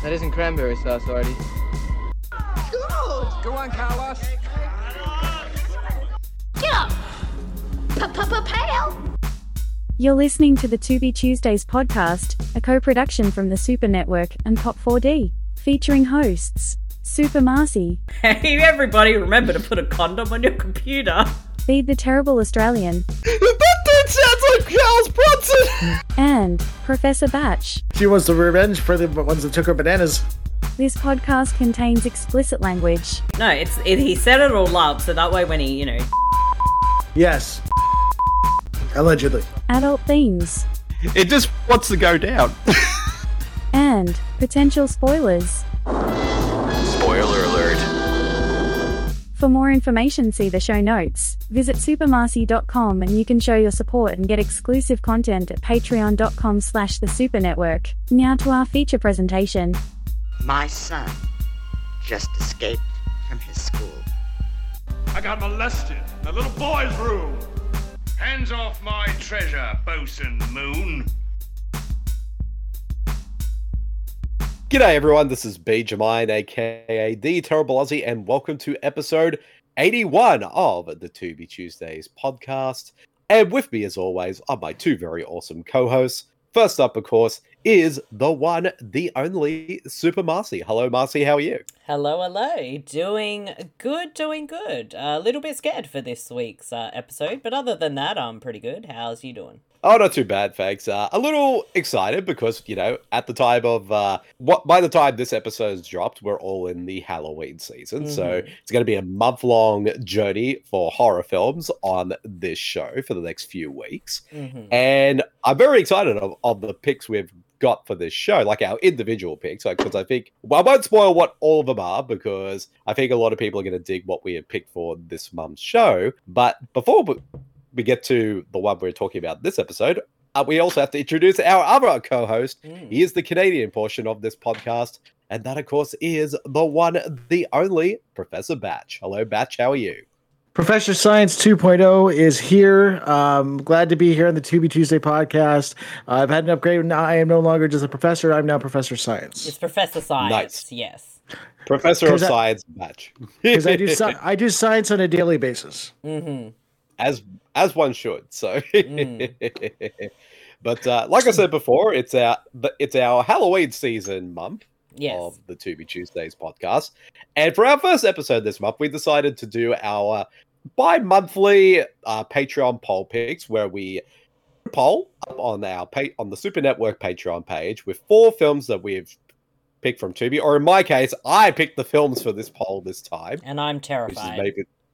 That isn't cranberry sauce, Artie. Good! Go on, Carlos. Get up! Pal! You're listening to the To Be Tuesdays podcast, a co-production from the Super Network and Pop4D, featuring hosts Super Marcy. Hey everybody, remember to put a condom on your computer. Feed the Terrible Australian. That dude sounds like Charles Bronson! And Professor Batch. She wants the revenge for the ones that took her bananas. This podcast contains explicit language. No, he set it all up so that way when he, Yes. Allegedly. Adult themes. It just wants to go down. And potential spoilers. Spoiler alert. For more information, see the show notes. Visit supermarcy.com and you can show your support and get exclusive content at patreon.com/thesupernetwork. Now to our feature presentation. My son just escaped from his school. I got molested in a little boy's room. Hands off my treasure, Bosun Moon. G'day everyone, this is B. Jermaine, aka The Terrible Aussie, and welcome to episode 81 of the To Be Tuesdays podcast. And with me, as always, are my two very awesome co-hosts. First up, of course, is the one, the only Super Marcy. Hello, Marcy, how are you? Hello. Doing good. A little bit scared for this week's episode, but other than that, I'm pretty good. How's you doing? Oh, not too bad, thanks. A little excited because, at the time of, by the time this episode's dropped, we're all in the Halloween season. Mm-hmm. So it's going to be a month-long journey for horror films on this show for the next few weeks. Mm-hmm. And I'm very excited of the picks we've got for this show, like our individual picks, because I think, I won't spoil what all of them are, because I think a lot of people are going to dig what we have picked for this month's show. But before we get to the one we're talking about this episode, we also have to introduce our other co-host. He is the Canadian portion of this podcast, and that, of course, is the one, the only Professor Batch. Hello, Batch. How are you? Professor Science 2.0 is here. Glad to be here on the To Be Tuesday podcast. I've had an upgrade. Now I am no longer just a professor. I'm now Professor Science. It's Professor Science. Nice. Yes. Professor of Science Batch. Because I do science on a daily basis. Mm-hmm. As one should. So, but like I said before, it's our Halloween season month of the To Be Tuesdays podcast, and for our first episode this month, we decided to do our bi-monthly Patreon poll picks, where we poll up on on the Super Network Patreon page with 4 films that we've picked from Tubi, or in my case, I picked the films for this poll this time, and I'm terrified.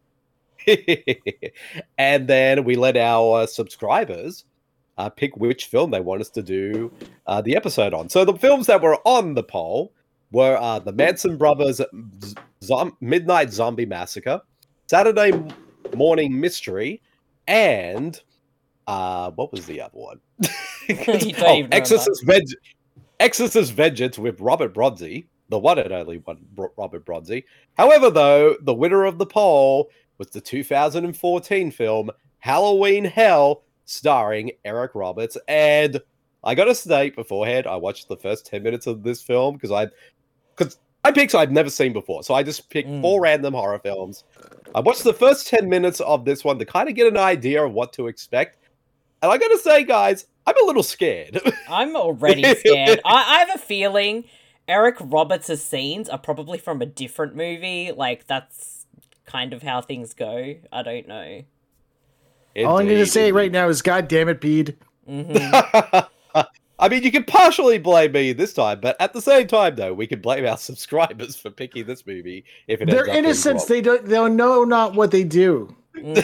And then we let our subscribers pick which film they want us to do the episode on. So the films that were on the poll were the Manson Brothers Midnight Zombie Massacre, Saturday Morning Mystery, and what was the other one? Exorcist Vengeance with Robert Bronzi, the one and only one, Robert Bronzi. However, though, the winner of the poll was the 2014 film Halloween Hell, starring Eric Roberts. And I gotta state beforehand, I watched the first 10 minutes of this film because I picked I've never seen before. So I just picked 4 random horror films. I watched the first 10 minutes of this one to kind of get an idea of what to expect. And I gotta say, guys, I'm a little scared. I'm already scared. I have a feeling Eric Roberts' scenes are probably from a different movie. Like, that's kind of how things go. I don't know. All I'm going to say right now is, God damn it, Bede. Mm-hmm. I mean, you can partially blame me this time, but at the same time, though, we can blame our subscribers for picking this movie. If it They're innocents. They don't know not what they do.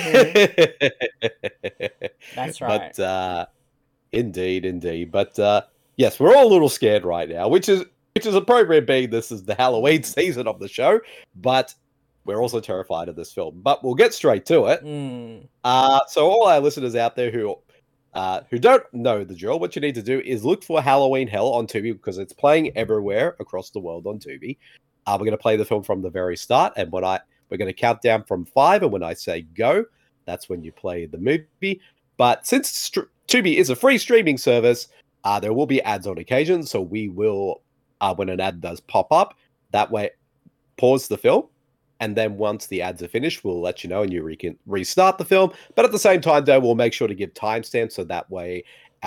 Mm-hmm. That's right. But indeed. But yes, we're all a little scared right now, which is appropriate, being this is the Halloween season of the show. But we're also terrified of this film. But we'll get straight to it. So all our listeners out there who don't know the drill, what you need to do is look for Halloween Hell on Tubi, because it's playing everywhere across the world on Tubi. We're going to play the film from the very start, and we're going to count down from 5, and when I say go, that's when you play the movie. But since Tubi is a free streaming service, there will be ads on occasion, so we will when an ad does pop up. That way, pause the film, and then once the ads are finished, we'll let you know and you can restart the film. But at the same time, though, we'll make sure to give timestamps so that way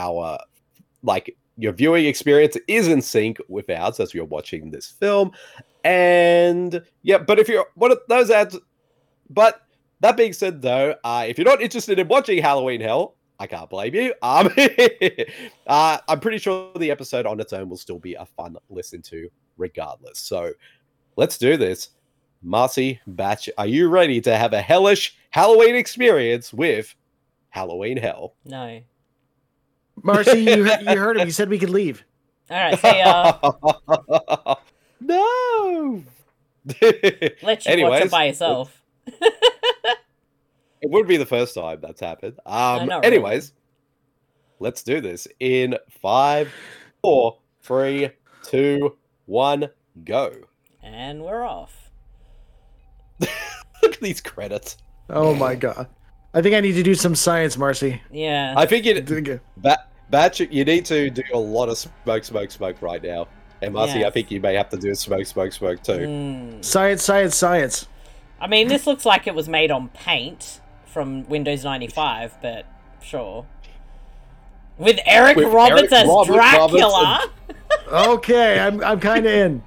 your viewing experience is in sync with ours as you're watching this film. And yeah, but if you're one of those ads, but that being said, though, if you're not interested in watching Halloween Hell, I can't blame you. I'm pretty sure the episode on its own will still be a fun listen to regardless. So let's do this. Marcy, Batch, are you ready to have a hellish Halloween experience with Halloween Hell? No. Marcy, you heard him. He said we could leave. All right, see ya. No. Let you watch it by yourself. It would be the first time that's happened. Anyways, let's do this in 5, 4, 3, 2, 1, go. And we're off. Look at these credits. Oh my god. I think I need to do some science, Marcy. Yeah. I think Batch, you need to do a lot of smoke right now. And Marcy, Yes. I think you may have to do smoke too. Science. I mean, this looks like it was made on Paint from Windows 95, but sure. With Eric Roberts as Dracula. Okay, I'm kind of in.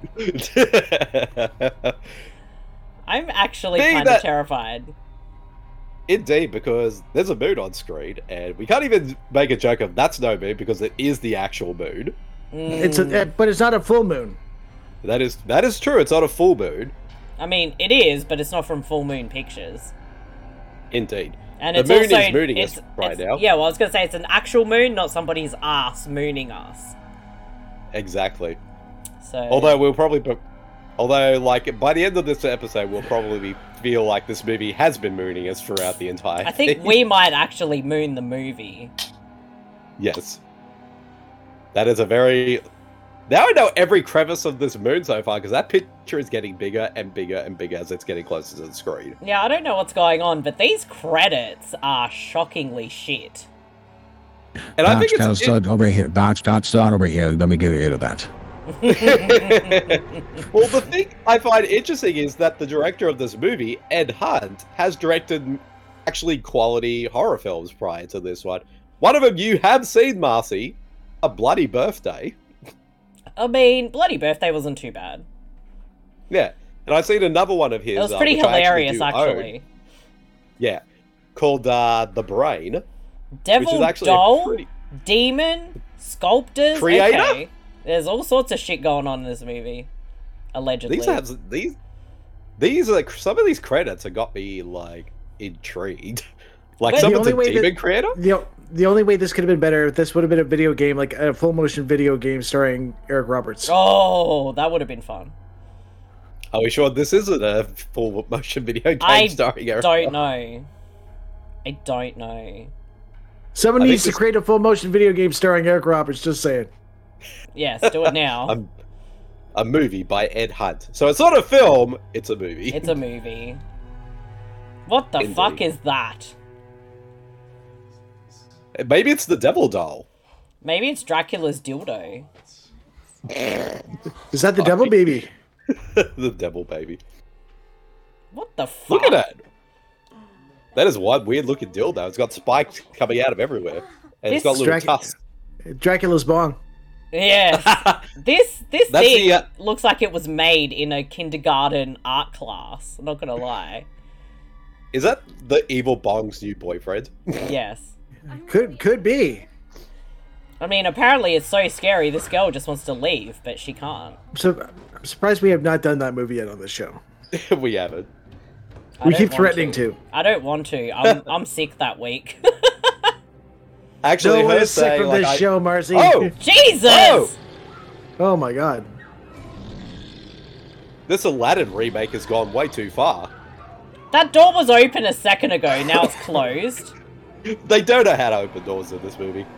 I'm actually Being kind of that- terrified. Indeed, because there's a moon on screen, and we can't even make a joke of that's no moon because it is the actual moon. But it's not a full moon. That is true. It's not a full moon. I mean, it is, but it's not from Full Moon Pictures. Indeed. And the it's moon also, is mooning us it's- right now. Yeah, well, I was going to say it's an actual moon, not somebody's ass mooning us. Exactly. So, Although, like, by the end of this episode, we'll probably feel like this movie has been mooning us throughout the entire I think thing. we might actually moon the movie. Yes. That is a very... Now I know every crevice of this moon so far, because that picture is getting bigger and bigger and bigger as it's getting closer to the screen. Yeah, I don't know what's going on, but these credits are shockingly shit. And I think Box start over here. Box start over here. Let me get rid of that. Well, the thing I find interesting is that the director of this movie, Ed Hunt, has directed actually quality horror films prior to this one. One of them you have seen, Marcy, A Bloody Birthday. I mean, Bloody Birthday wasn't too bad. Yeah, and I've seen another one of his. It was pretty which I hilarious, do actually. own. Yeah, called The Brain. Devil which is actually Doll, pretty... Demon, Sculptors. Creator? Okay. There's all sorts of shit going on in this movie. Allegedly. These like some of these credits have got me like intrigued. Like But someone's the a only way demon that- creator. The only way this could have been better, if this would have been a video game, like a full motion video game starring Eric Roberts. Oh, that would have been fun. Are we sure this isn't a full motion video game I starring Eric? don't know. I don't know. Someone I needs think to create a full motion video game starring Eric Roberts, just saying. Yes, do it now. A movie by Ed Hunt. So it's not a film, it's a movie. It's a movie. What the Indeed. fuck is that? Maybe it's the Devil Doll. Maybe it's Dracula's dildo. Is that the Devil Baby? The Devil Baby. What the fuck? Look at that. That is one weird looking dildo. It's got spikes coming out of everywhere. And it's got This- little Drac- tusks. Dracula's bong. Yes. this That's thing the, looks like it was made in a kindergarten art class. I'm not gonna lie. Is that the evil Bong's new boyfriend? Yes. Could be. I mean, apparently it's so scary, this girl just wants to leave, but she can't. So I'm surprised we have not done that movie yet on this show. We haven't. I We don't keep want threatening to. I don't want to. I'm sick that week. Actually, No one her is sick saying, from like, this show, Marcy. Oh! Jesus! Oh! Oh my god. This Aladdin remake has gone way too far. That door was open a second ago, now it's closed. They don't know how to open doors in this movie.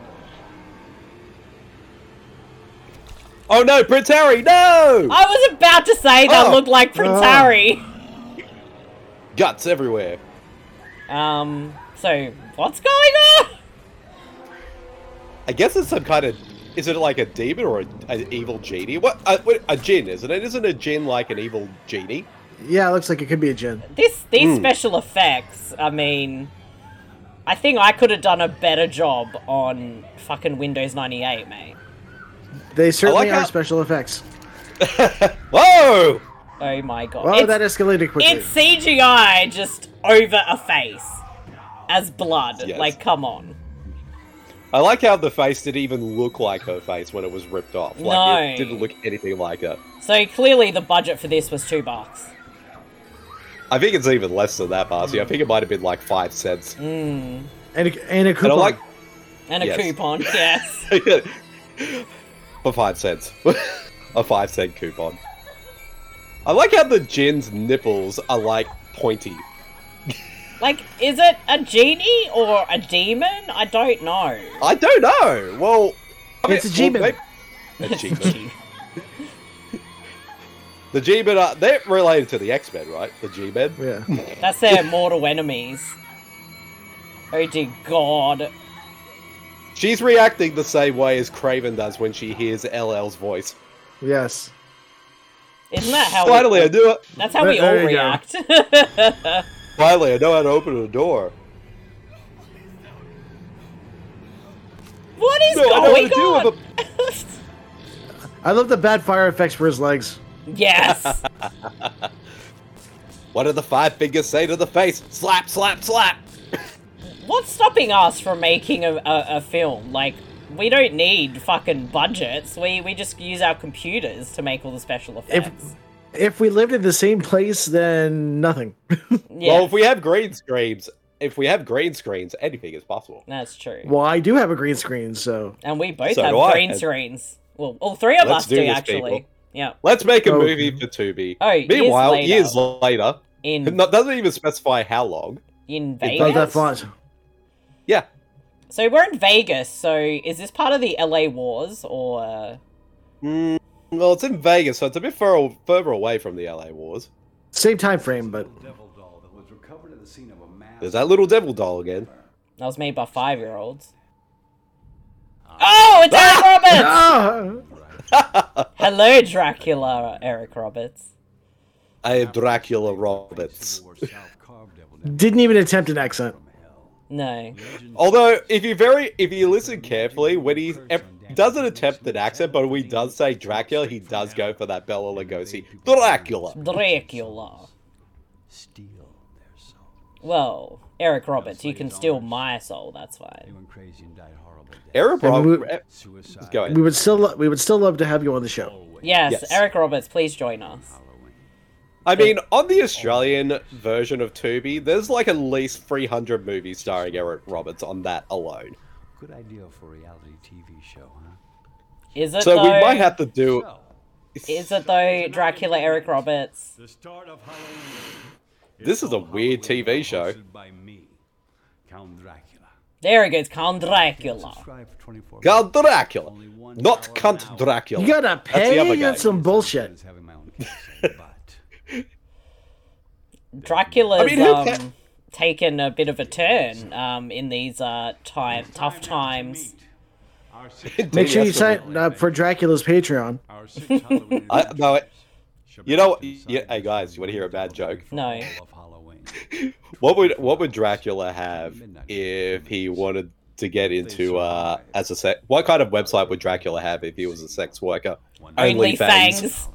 Oh no, Prince Harry, no! I was about to say that Oh. looked like Prince Oh. Harry. Guts everywhere. So, what's going on? I guess it's some kind of... is it like a demon or an evil genie? What a djinn, isn't it? Isn't a djinn like an evil genie? Yeah, it looks like it could be a djinn. These special effects, I mean, I think I could have done a better job on fucking Windows 98, mate. They certainly like are how- special effects. Whoa! Oh my god. Well, that escalated quickly. It's CGI just over a face as blood. Yes. Like, come on. I like how the face didn't even look like her face when it was ripped off. Like, No. it didn't look anything like her. So clearly the budget for this was $2. I think it's even less than that, Marcy. I think it might have been like 5 cents. And a coupon. And I like And a Yes. coupon, yes. for 5 cents. A 5-cent coupon. I like how the djinn's nipples are like pointy. Like, is it a genie or a demon? I don't know. I don't know. Well, I It's a G-Man. A G-Man. The G-Men they're related to the X-Men, right? The G-Men. Yeah. That's their mortal enemies. Oh dear god. She's reacting the same way as Craven does when she hears LL's voice. Yes. Isn't that how Finally, I do it. That's how we all There you go. react. Finally, I know how to open a door. What is No, I know going what to do on? with I love the bad fire effects for his legs. Yes. What did the 5 fingers say to the face? Slap, slap, slap! What's stopping us from making a film? Like, we don't need fucking budgets. We just use our computers to make all the special effects. If we lived in the same place, then nothing. Yeah, Well, if we have green screens, anything is possible. that's true. Well, I do have a green screen, so And we both So have do I. green screens. Well, all three of Let's us do do, this, actually. people. Yeah. Let's make a Oh. movie for Tubi. Oh, years Meanwhile, later. years later, In it doesn't even specify how long. in It not that Vegas. font. Yeah. So we're in Vegas. So is this part of the LA Wars or? Well, it's in Vegas, so it's a bit further away from the LA Wars. Same time frame, but There's that little devil doll again. That was made by 5-year-olds. Oh, it's Eric Roberts! ah! Hello, Dracula, Eric Roberts. I am Dracula Roberts. Didn't even attempt an accent. No. Although, if you listen carefully, when he doesn't attempt an accent, but when he does say Dracula, he does go for that Bela Lugosi. Dracula! Dracula. Well, Eric Roberts, you can steal my soul, that's fine. Eric And Roberts... Go ahead. We would still love to have you on the show. Yes, Yes. Eric Roberts, please join us. I mean, on the Australian version of Tubi, there's like at least 300 movies starring Eric Roberts on that alone. Good idea for a reality TV show, huh? Is it So though? we might have to do... Is it though, Dracula, Eric Roberts? The start of Halloween. This is a weird TV show. Hosted by me, Count Dracula. There he goes, Count Dracula. Subscribe for 24 Count Dracula. Only one Not hour Cunt an hour. Dracula. You gotta That's the pay. other guy. That's some bullshit. Having my own case, but Dracula's I mean, who ca- taken a bit of a turn in these tough times. our Make sure you That's what sign up for Dracula's Patreon. our sixth Halloween No, should you be know, inside hey guys, you want to hear a bad joke? No. of Halloween. What would Dracula have if he wanted to get into as a what kind of website would Dracula have if he was a sex worker? Only OnlyFans. fangs.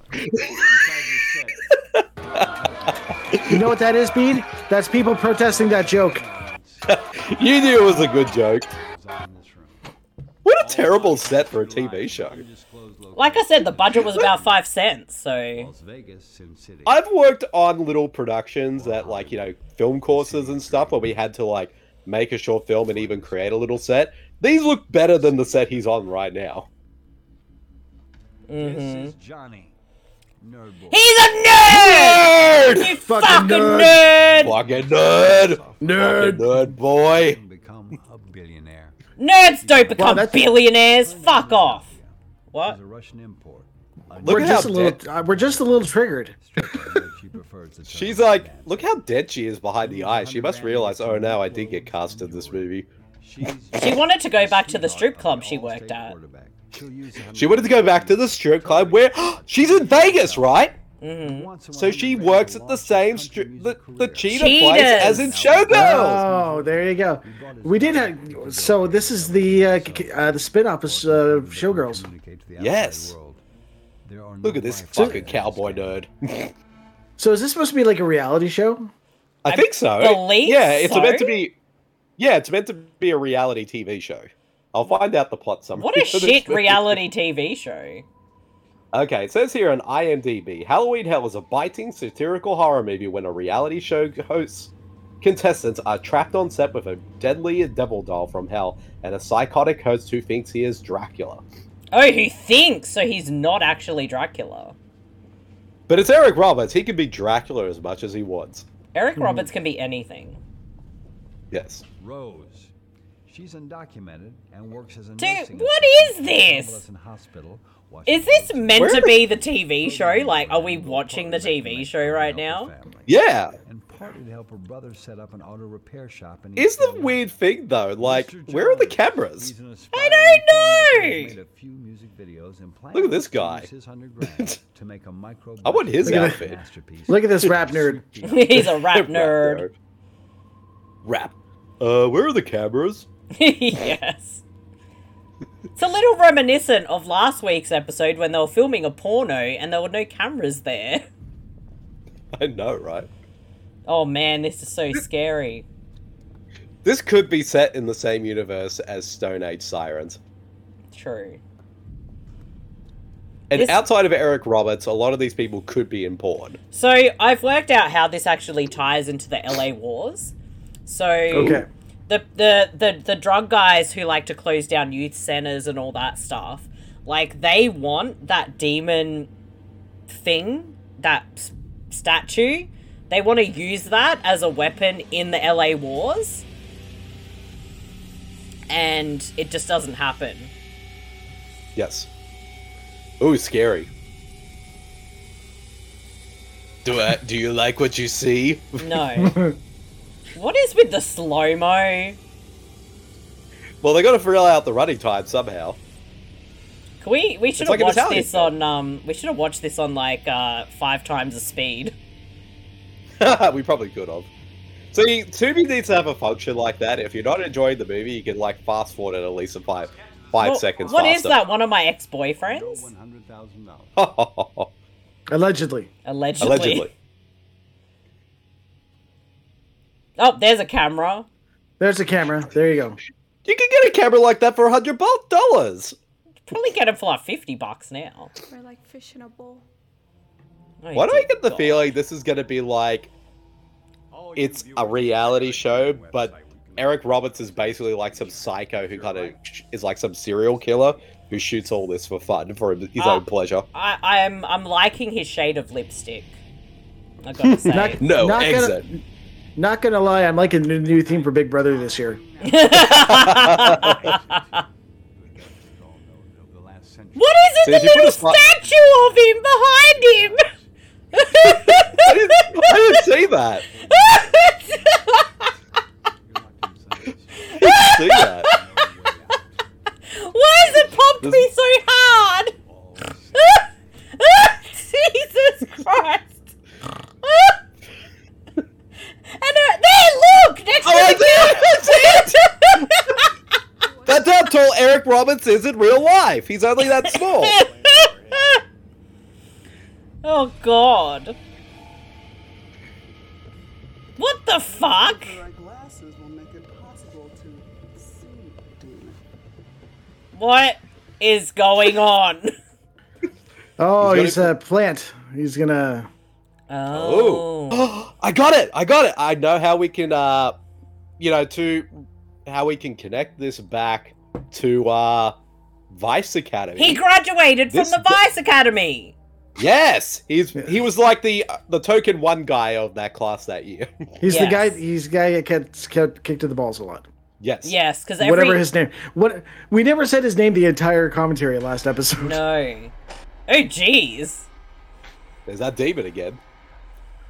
You know what that is, Bede? That's people protesting that joke. You knew it was a good joke. What a terrible set for a TV show. Like I said, the budget was about 5 cents, so Las Vegas, Sin City. I've worked on little productions at like, film courses and stuff where we had to like make a short film and even create a little set. These look better than the set he's on right now. This is Johnny. Nerd boy. he's a nerd! Nerd! You Fucking fucking nerd! nerd! Fucking nerd! Nerd! Fucking nerd boy! Become a billionaire. Nerds don't become that's- billionaires. Fuck off. What? He's a Russian import. Look We're at just how a little. dead. We're just a little triggered. She prefers the She's like, look how dead she is behind the eyes. She must realize, oh no, I did get cast in this movie. She wanted to go back to the strip club she worked at. She wanted to go back to the strip club where she's in Vegas, right? Mm-hmm. So she works at the same the cheetah Cheetahs. place as in Showgirls. Oh, there you go. We did have. So this is the spin-off of Showgirls. Yes. Look at this fucking cowboy nerd. So is this supposed to be like a reality show? I think so. believe Yeah, it's so. meant to be. Yeah, it's meant to be a reality TV show. I'll find out the plot summary. What a for this shit movie. reality TV show. Okay, it says here on IMDb, Halloween Hell is a biting, satirical horror movie when a reality show hosts contestants are trapped on set with a deadly devil doll from hell and a psychotic host who thinks he is Dracula. Oh, he thinks, so he's not actually Dracula. But it's Eric Roberts. He can be Dracula as much as he wants. Eric Roberts can be anything. Yes. Rose. She's undocumented and works as a Dude, nursing what assistant is at a this? convalescent hospital. Is this meant to be the TV show? Like, are we watching the TV show right now? Yeah. And partly to help her brother set up an auto repair shop in Is East the LA. weird thing though, like, Mr. where are the Jones. cameras? He's an I aspiring don't filmmaker who's know. made a few music videos and plans Look at this to guy. use his $100,000 to make a micro I want his Look at outfit. masterpiece. Look at this rap nerd. He's a rap nerd. Rap. Where are the cameras? Yes. It's a little reminiscent of last week's episode when they were filming a porno and there were no cameras there. I know, right? Oh man, this is so scary. This could be set in the same universe as Stone Age Sirens. True. And This- outside of Eric Roberts, a lot of these people could be in porn. So I've worked out how this actually ties into the LA Wars. So Okay. the drug guys who like to close down youth centers and all that stuff, like they want that demon thing, that statue. They want to use that as a weapon in the LA Wars. And it just doesn't happen. Yes. Ooh, scary. Do you like what you see? No. What is with the slow-mo? Well, they got to figure out the running time somehow. Can we should like have an watched Italian this on we should have watched this on like 5 times the speed. We probably could have. See, Tubi needs to have a function like that. If you're not enjoying the movie, you can like fast forward it at least 5 seconds What faster. is that? One of my ex-boyfriends? $100,000. Allegedly. Allegedly. Oh, there's a camera. There's a camera. There you go. You can get a camera like that for $100. Probably get it for like $50 now. We're like fish in a bowl. Oh, Why do I dear get the God. feeling this is going to be like it's a reality show, but Eric Roberts is basically like some psycho who kind of is like some serial killer who shoots all this for fun, for his own pleasure. I'm liking his shade of lipstick. I gotta say. No, not exit. Not gonna lie, I'm liking the new theme for Big Brother this year. What is it? See, The if you put little a spot- statue of him behind him. I didn't see that. I didn't see that. Why has it popped me so hard? Jesus Christ! And there, look, next to the That's how tall Eric Roberts is in real life. He's only that small. Oh God! What the fuck? Glasses will make it possible to see demon. What is going on? Oh, He's he's a plant. He's gonna. Oh. I got it. I know how we can, how we can connect this back to Vice Academy. He graduated from This the guy- Vice Academy. Yes, he was like the token one guy of that class that year. He's the Yes. guy. He's the guy that gets kicked to the balls a lot. Yes. Yes, because Whatever his name. What we never said his name the entire commentary last episode. No. Oh jeez. There's that demon again.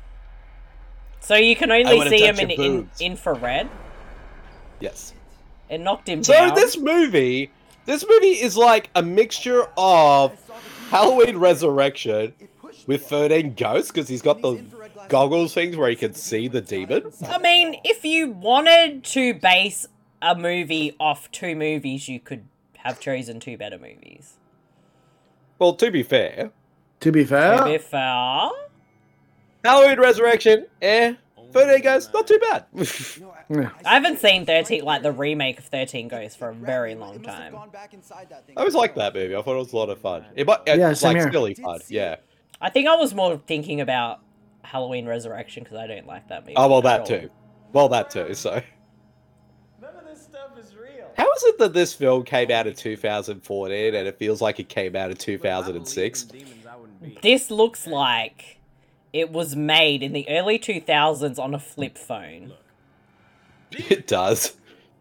So you can I only wanna see touch him in your boobs. infrared. Yes. It knocked him So down. this movie is like a mixture of Halloween Resurrection with 13 Ghosts, because he's got the goggles things where he can see the demon. I mean, if you wanted to base a movie off two movies, you could have chosen two better movies. Well, to be fair, To be fair, Halloween Resurrection, 13 Ghosts, not too bad. I haven't seen 13, like the remake of 13 Ghosts, for a very long time. I always liked that movie. I thought it was a lot of fun. It same here. silly fun. Yeah. I think I was more thinking about Halloween Resurrection because I don't like that movie. Oh, well, at that all. too. Well, that too. So, None of this stuff is real. how is it that this film came out in 2014 and it feels like it came out in 2006? This looks like it was made in the early 2000s on a flip phone. It does.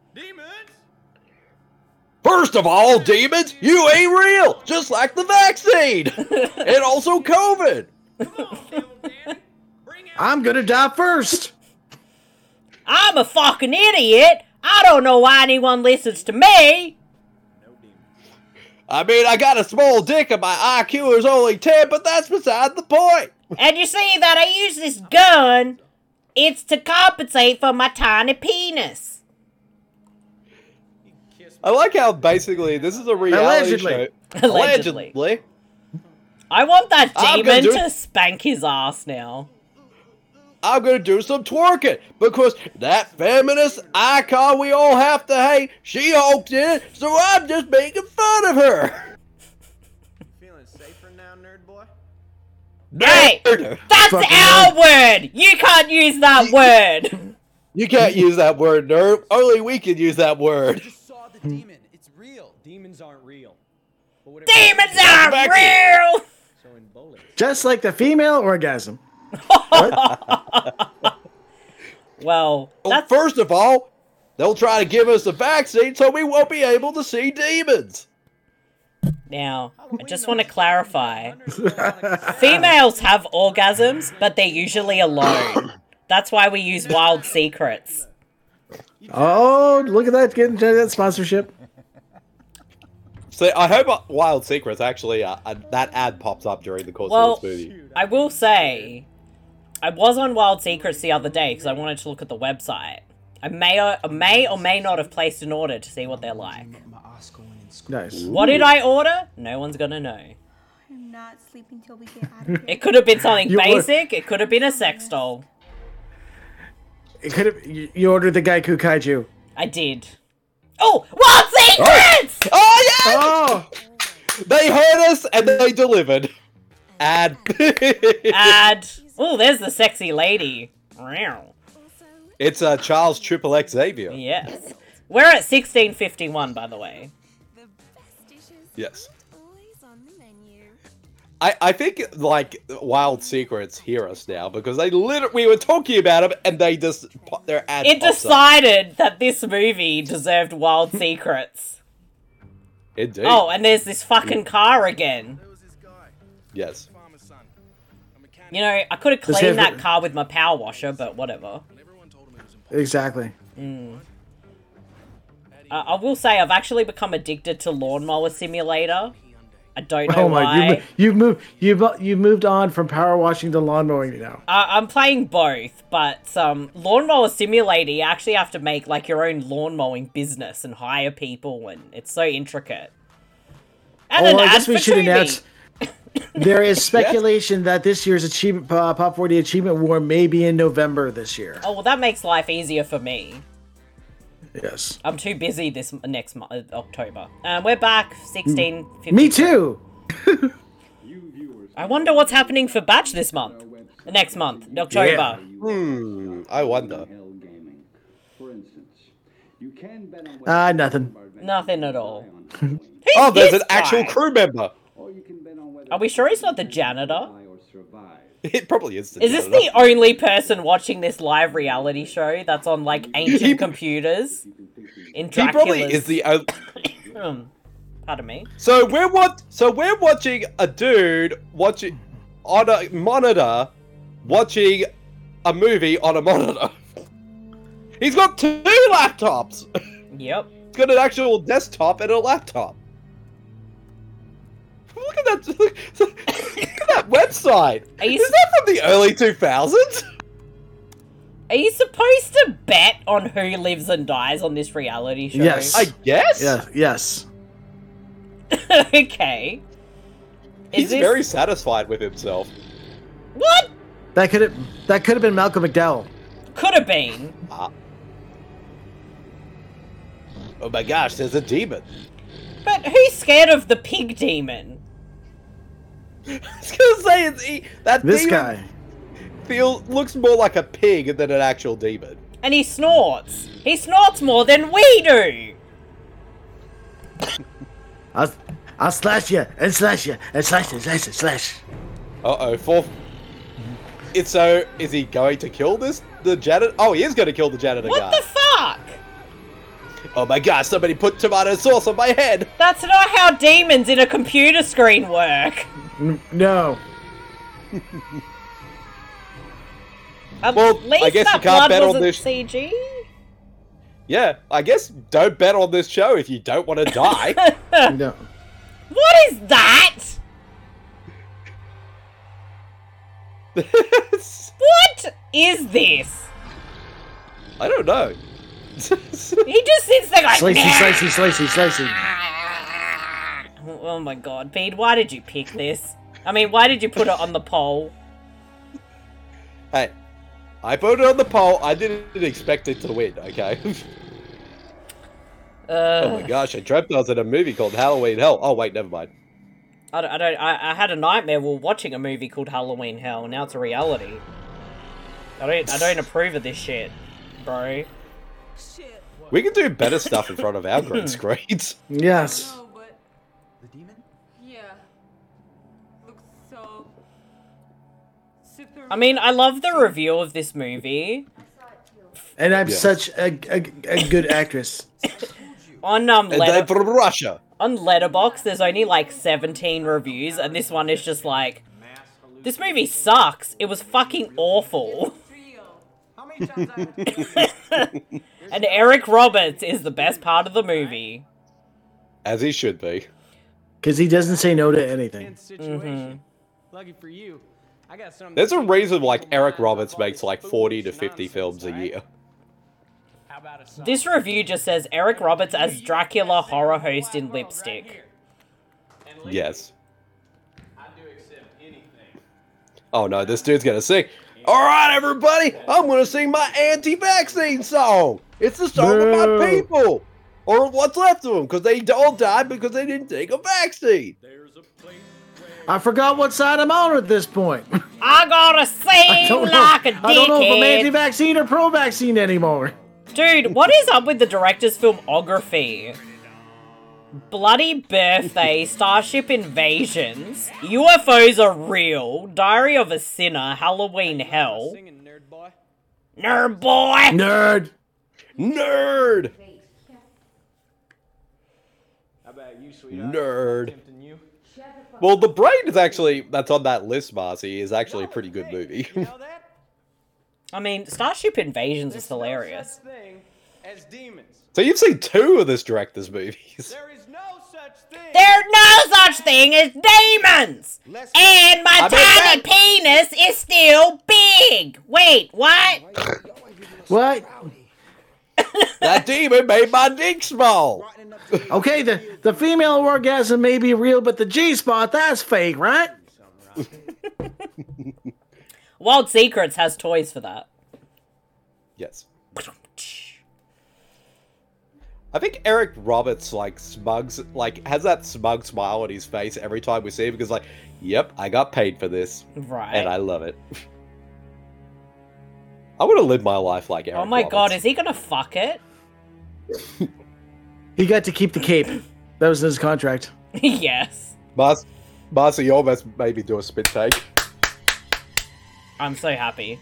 First of all, demons, you ain't real, just like the vaccine, and also COVID. I'm gonna die first. I'm a fucking idiot! I don't know why anyone listens to me! I mean, I got a small dick and my IQ is only 10, but that's beside the point. And you see that I use this gun, it's to compensate for my tiny penis. I like how basically this is a reality Allegedly. show. Allegedly. I want that I'm gonna demon do- to spank his ass now. I'm gonna do some twerking because that feminist icon we all have to hate, she hulked in it, so I'm just making fun of her. Feeling safer now, nerd boy? Hey! Nerd. That's Fucking our word! You can't use that word! You can't use that word, nerd. Only we can use that word. Just saw the demon. It's real. Demons aren't real. But what if- Demons are back real! So in bowling. Just like the female orgasm. Well, that's... First of all, they'll try to give us the vaccine so we won't be able to see demons. Now, I just want to clarify. Females have orgasms, but they're usually alone. That's why we use Wild Secrets. Oh, look at that, getting that sponsorship. So I hope Wild Secrets actually that ad pops up during the course Well, of this movie. I will say, I was on Wild Secrets the other day because I wanted to look at the website. I may or may not have placed an order to see what they're like. Nice. What did I order? No one's gonna know. I'm not sleeping till we get out of here. It could have been something You were- basic. It could have been a sex doll. It could have. You ordered the Gaiku Kaiju. I did. Oh, Wild Secrets! Oh yeah! Oh, They heard us and they delivered. Ad. Ad. Oh, there's the sexy lady. Meow. It's Charles Triple X Xavier. Yes. We're at 1651, by the way. The best dishes Yes. always on the menu. I think like Wild Secrets hear us now because they we were talking about them and they just put their ad. It pops up. decided that this movie deserved Wild Secrets. Indeed. Oh, and there's this fucking car again. Yes. You know, I could have This cleaned guy's- that car with my power washer, but whatever. exactly. I will say I've actually become addicted to Lawnmower Simulator. I don't know Oh my! why. You've moved on from power washing to lawn mowing now. I'm playing both, but Lawnmower Simulator, you actually have to make like your own lawn mowing business and hire people, and it's so intricate. And Oh, an I ad guess we for should Tubi. announce. There is speculation that this year's achievement Pop 40 Achievement War may be in November this year. Oh well, that makes life easier for me. Yes. I'm too busy this next October. We're back 1650. Me too. I wonder what's happening for Batch this month. Next month, October. I wonder. Nothing. Nothing at all. Oh, there's this an actual guy? crew member. Are we sure he's not the janitor? It probably is. Is this the only person watching this live reality show that's on like ancient computers? In He Dracula's... probably is the only. Pardon me. So we're watching a dude watching on a monitor, watching a movie on a monitor. He's got two laptops. Yep. It's got an actual desktop and a laptop. Look at that! Look at that website. Is that from the early 2000s? Are you supposed to bet on who lives and dies on this reality show? Yes. I guess. Yeah. Yes. Okay. He's very satisfied with himself. What? That could have been Malcolm McDowell. Could have been. Oh my gosh, there's a demon. But who's scared of the pig demon? I was gonna say that This demon guy. looks more like a pig than an actual demon. And he snorts. He snorts more than we do. I'll slash you and slash you and slash you, slash you, slash. Uh-oh, fourth. So, is he going to kill the janitor? Oh, he is going to kill the janitor guy. What the fuck? Oh my gosh, somebody put tomato sauce on my head. That's not how demons in a computer screen work. No. Well, I guess you can't bet on this. CG? Yeah, I guess don't bet on this show if you don't want to die. No. What is that? What is this? I don't know. He just sits there like, Slicey. Oh my god, Pete, why did you pick this? I mean, why did you put it on the poll? Hey, I put it on the poll. I didn't expect it to win, okay? Oh my gosh, I dreamt I was in a movie called Halloween Hell. Oh wait, never mind. I had a nightmare while watching a movie called Halloween Hell, and now it's a reality. I don't approve of this shit, bro. We can do better stuff in front of our green screens. Yes. The demon? Yeah. Looks so super. I mean, I love the review of this movie. And I'm such a good actress. On And they're from Russia. On Letterboxd, there's only like 17 reviews, and this one is just like, this movie sucks. It was fucking awful. And Eric Roberts is the best part of the movie. As he should be. Because he doesn't say no to anything. Lucky for you. I got something. There's a reason like Eric Roberts makes like 40 to 50 films a year. This review just says Eric Roberts as Dracula horror host in lipstick. Yes. Oh no, this dude's gonna sing. Alright everybody, I'm gonna sing my anti-vaccine song. It's the song of my people. Or what's left of them, because they all died because they didn't take a vaccine. I forgot what side I'm on at this point. I gotta sing like a dickhead. I don't know if I'm anti-vaccine or pro-vaccine anymore. Dude, what is up with the director's filmography? Bloody Birthday, Starship Invasions, UFOs Are Real, Diary of a Sinner, Halloween Hell. Nerd boy. Nerd. How about you, sweetheart? Nerd. Well, The Brain is actually, that's on that list, Marcy, is actually a pretty good movie. I mean, Starship Invasions is hilarious. As demons. So you've seen 2 of this director's movies. There is no such thing. There's no such thing as demons! And my tiny penis is still big! Wait, what? What? That demon made my dick small. Okay, the female orgasm may be real, but the G-spot, that's fake, right? Wild Secrets has toys for that. Yes. I think Eric Roberts, like, has that smug smile on his face every time we see him, because, like, yep, I got paid for this. Right. And I love it. I want to live my life like Eric Oh my Roberts. god, is he gonna fuck it? He got to keep the cape. That was in his contract. Yes. Marcy, you almost made me do a spit take. I'm so happy.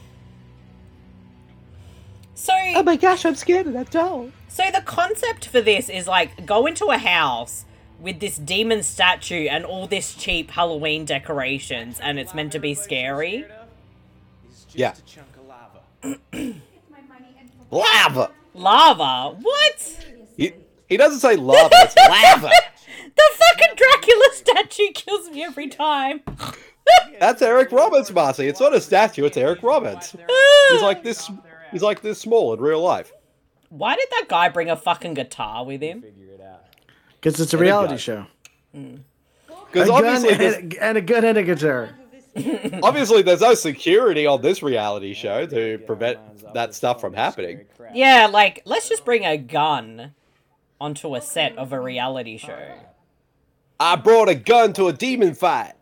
So... Oh my gosh, I'm scared of that doll. So the concept for this is, like, go into a house with this demon statue and all this cheap Halloween decorations, and it's meant to be scary. Yeah. Lava! Lava? What? He doesn't say lava, it's lava. The fucking Dracula statue kills me every time. That's Eric Roberts, Marcy. It's not a statue, it's Eric Roberts. He's like this small in real life. Why did that guy bring a fucking guitar with him? Because it's a reality show. Because obviously and a gun and a guitar. obviously there's no security on this reality show to prevent that stuff from happening. Yeah, like, let's just bring a gun onto a set of a reality show. I brought a gun to a demon fight.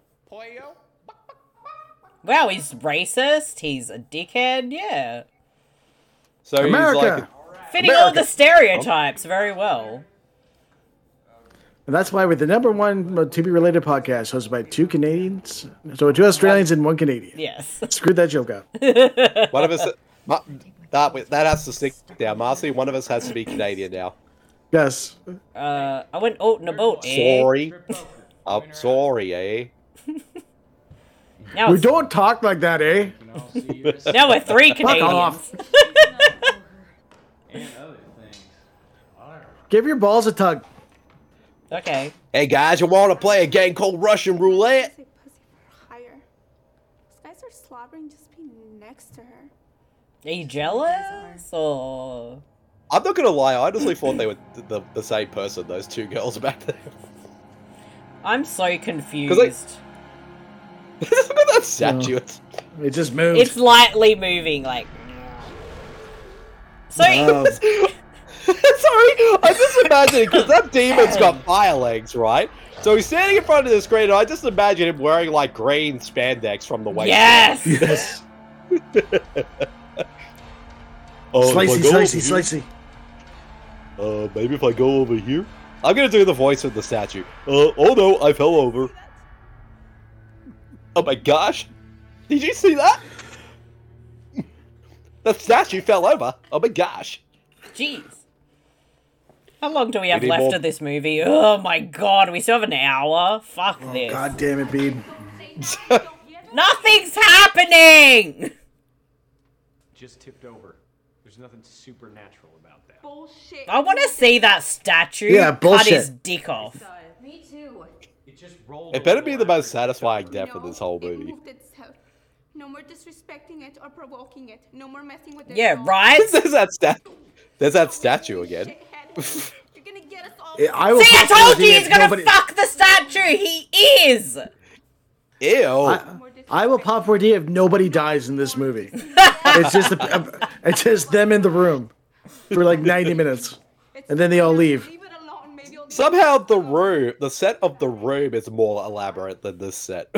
Wow, he's racist, he's a dickhead, yeah. So America! he's like... Fitting all the stereotypes very well. And that's why we're the #1 to-be-related podcast hosted by 2 Canadians. So 2 Australians and 1 Canadian. Yes. Screwed that joke up. One of us... that has to stick down, Marcy. One of us has to be Canadian now. Yes. I went out in a boat, eh? Sorry. I'm sorry, eh? Now We it's- don't talk like that, eh? Now we're 3 Fuck Canadians. off. Give your balls a tug. Okay. Hey guys, you want to play a game called Russian Roulette? Say pussy for hire. These guys are slobbering just being next to her. Are you jealous, or...? I'm not gonna lie, I honestly thought they were the same person, those two girls back there. I'm so confused. Look at that statue. It just moved. It's lightly moving, like... So... Sorry, I'm just imagining, because that demon's got fire legs, right? So he's standing in front of the screen, and I just imagine him wearing, like, green spandex from the waist. Yes! Yes. Oh, Slicey. Maybe if I go over here? I'm gonna do the voice of the statue. Oh no, I fell over. Oh my gosh! Did you see that? The statue fell over. Oh my gosh! Jeez. How long do we have need left more- of this movie? Oh my god, we still have an hour? Fuck this. God damn it, Beeb. Nothing's happening! Just tipped over. There's nothing supernatural about that. Bullshit. I want to see that statue Yeah, cut bullshit. his dick off. Me too. It just rolled. It better be the most satisfying death of this whole It movie. moved itself. No more disrespecting it or provoking it. No more messing with it. Yeah, right? There's that statue again. You're gonna get us all. I will See, I pop told 4D you he's if gonna nobody- fuck the statue! He is! Ew. I will pop 4D if nobody dies in this movie. It's just them in the room for like 90 minutes, and then they all leave. Leave it alone. Maybe you'll Somehow the set of the room is more elaborate than this set.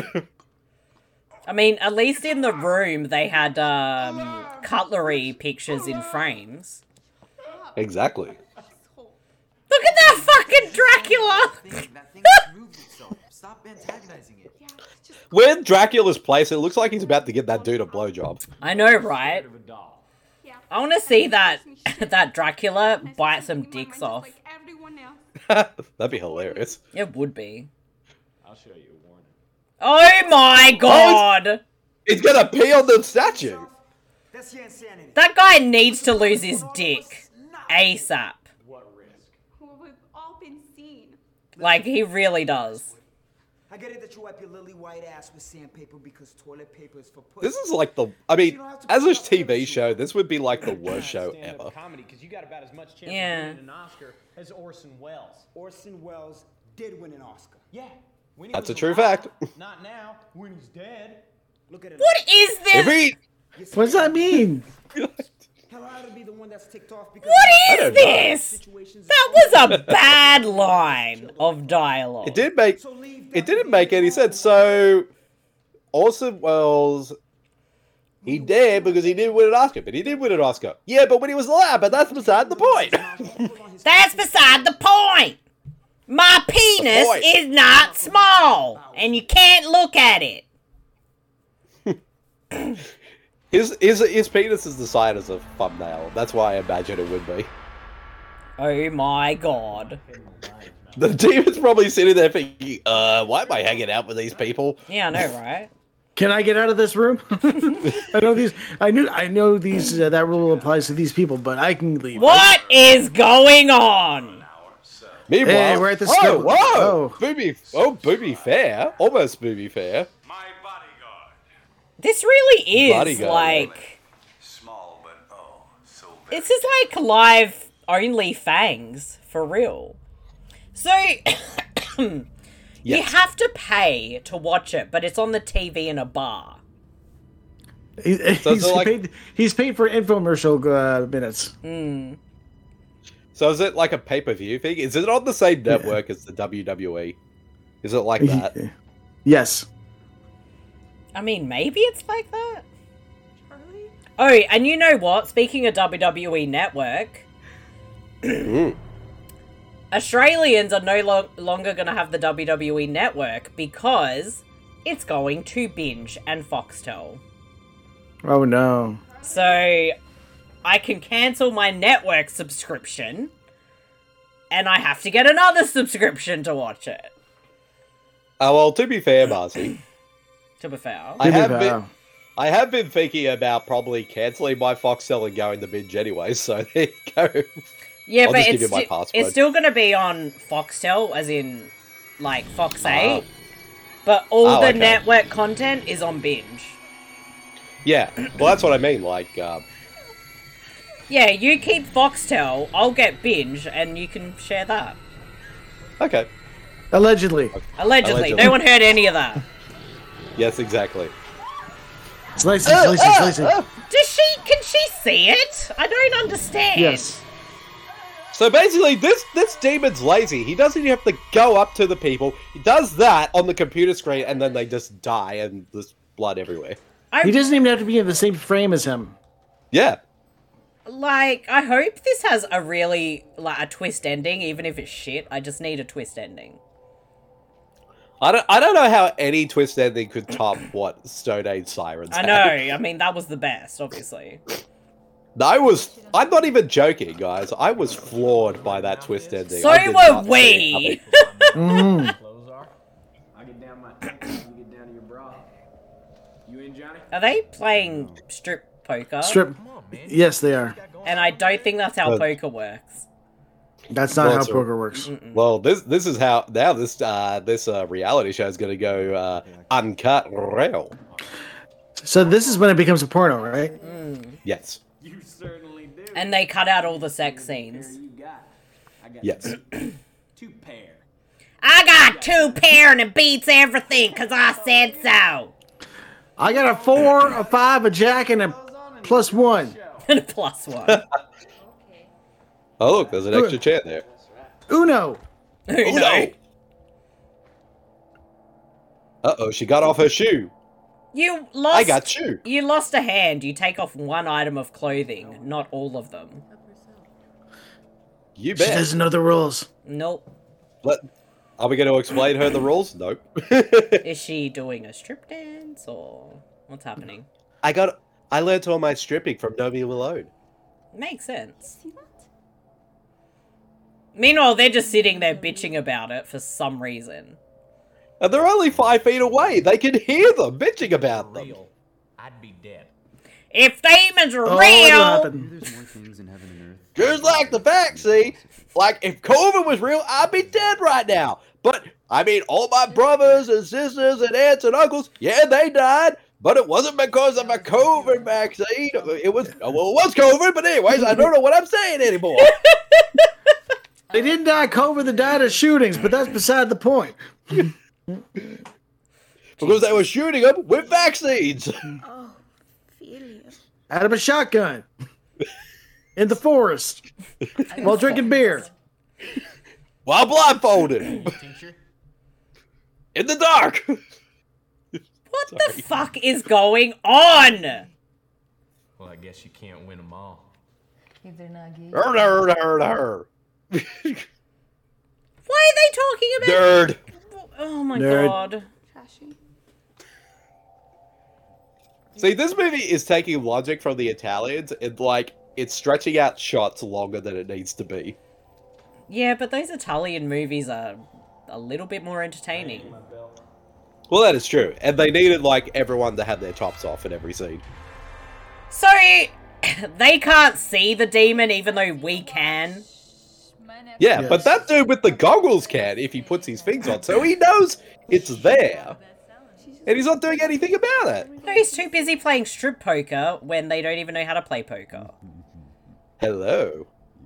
I mean, at least in the room they had cutlery pictures in frames. Exactly. Look at that fucking Dracula! That thing just moved itself. Stop antagonizing it. When Dracula's place, it looks like he's about to get that dude a blowjob. I know, right? I want to see that that Dracula bite some dicks off. That'd be hilarious. It would be. I'll show you a warning. Oh my god! He's gonna pee on the statue. That's your insanity. That guy needs to lose his dick ASAP. What risk? Well, we've all been seen. Like, he really does. I get it that you wipe your lily white ass with sandpaper because toilet paper is for pussy. This is like I mean, as a TV show, this would be like the worst show ever. Comedy, because you got about as much chance Yeah. of winning an Oscar as Orson Welles. Orson Welles did win an Oscar. Yeah. When he That's was a true alive, fact. Not now, when he's dead. Look at it. What is this? Every What does that mean? Hell, I ought to be the one that's ticked off because What is don't know. this? That was a bad line of dialogue. it didn't make any sense. So Orson Welles, he did because he didn't win an Oscar, but he did win an Oscar. Yeah, but when he was alive, but that's beside the point. That's beside the point. My penis point. is not small, and you can't look at it. His penis is the size as a thumbnail. That's why I imagine it would be. Oh my god. The demon's probably sitting there thinking, why am I hanging out with these people? Yeah, I know, right? Can I get out of this room? I know these. I know these. That rule applies to these people, but I can leave. What is going on? Meanwhile, Hey, we're at the whoa, store. whoa, Oh. booby fair, almost booby fair. This really is Bodyguard. like. This is like live only Fangs for real. So you Yes. have to pay to watch it, but it's on the TV in a bar. He's paid for infomercial minutes. So is it like a pay-per-view thing? Is it on the same network as the WWE? Is it like that? Yes. I mean, maybe it's like that. Oh, and you know what? Speaking of WWE Network, Australians are no longer going to have the WWE Network because it's going to Binge and Foxtel. Oh no. So I can cancel my network subscription and I have to get another subscription to watch it. Oh, well, to be fair, Marcy, To be fair. I have been thinking about probably cancelling my Foxtel and going to Binge anyway, so there you go. Yeah, I'll but just give you my password. it's still going to be on Foxtel, as in, like, Fox 8. But all the okay. network content is on Binge. Yeah, well, that's what I mean, like, Yeah, you keep Foxtel, I'll get Binge, and you can share that. okay. Allegedly. Allegedly. No one heard any of that. Yes, exactly. It's Lacey. It's Lacey. Can she see it? I don't understand. Yes. So basically, this demon's lazy. He doesn't even have to go up to the people. He does that on the computer screen, and then they just die, and there's blood everywhere. He doesn't even have to be in the same frame as him. Yeah. Like, I hope this has a really, like, a twist ending, even if it's shit. I just need a twist ending. I don't know how any twist ending could top what Stone Age Sirens I had. know, I mean, that was the best, obviously. I'm not even joking, guys. I was floored by that twist ending. So I did were not see we! it coming. I get down my tank, you get down to your bra. You in, Johnny? Are they playing strip poker? Strip. Yes, they are. And I don't think that's how But- poker works. That's not Well, how it's a- poker works. Well, this is how now this reality show is going to go uncut rail. So this is when it becomes a porno, right? Yes. You certainly do. And they cut out all the sex scenes. You got. I got Yes. 2 pair. I got 2 pair and it beats everything because I said so. I got a 4, a 5, a jack, and a +1. And a +1. Oh, look, there's an extra chair there. Uno. Uno. Uh-oh, she got off her shoe. You lost. I got you. You lost a hand. You take off one item of clothing, not all of them. You She bet. doesn't know the rules. Nope. Are we going to explain her the rules? Nope. Is she doing a strip dance or what's happening? I learned all my stripping from Nomi Malone. Makes sense. Meanwhile, they're just sitting there bitching about it for some reason. And they're only 5 feet away. They can hear them bitching about them. I'd be dead. If demons are Oh, real, what happened? There's more things in heaven and earth. Just like the fact, see? Like, if COVID was real, I'd be dead right now. But, I mean, all my brothers and sisters and aunts and uncles, yeah, they died. But it wasn't because of a COVID vaccine. It was COVID, but anyways, I don't know what I'm saying anymore. They didn't die of COVID, they died of shootings, but that's beside the point. Because they were shooting them with vaccines. Oh, Ophelia. Out of a shotgun. In the forest. While drinking beer. While blindfolded. In the dark. what the fuck is going on? Well, I guess you can't win them all. If they're not gay. Her. Why are they talking about? Nerd. Oh my Nerd. god. Trashy. See, this movie is taking logic from the Italians and, like, it's stretching out shots longer than it needs to be. Yeah, but those Italian movies are a little bit more entertaining. Well, that is true. And they needed, like, everyone to have their tops off in every scene. So, they can't see the demon even though we can. Yeah, but that dude with the goggles can if he puts his things on. So he knows it's there. And he's not doing anything about it. No, he's too busy playing strip poker when they don't even know how to play poker. Hello.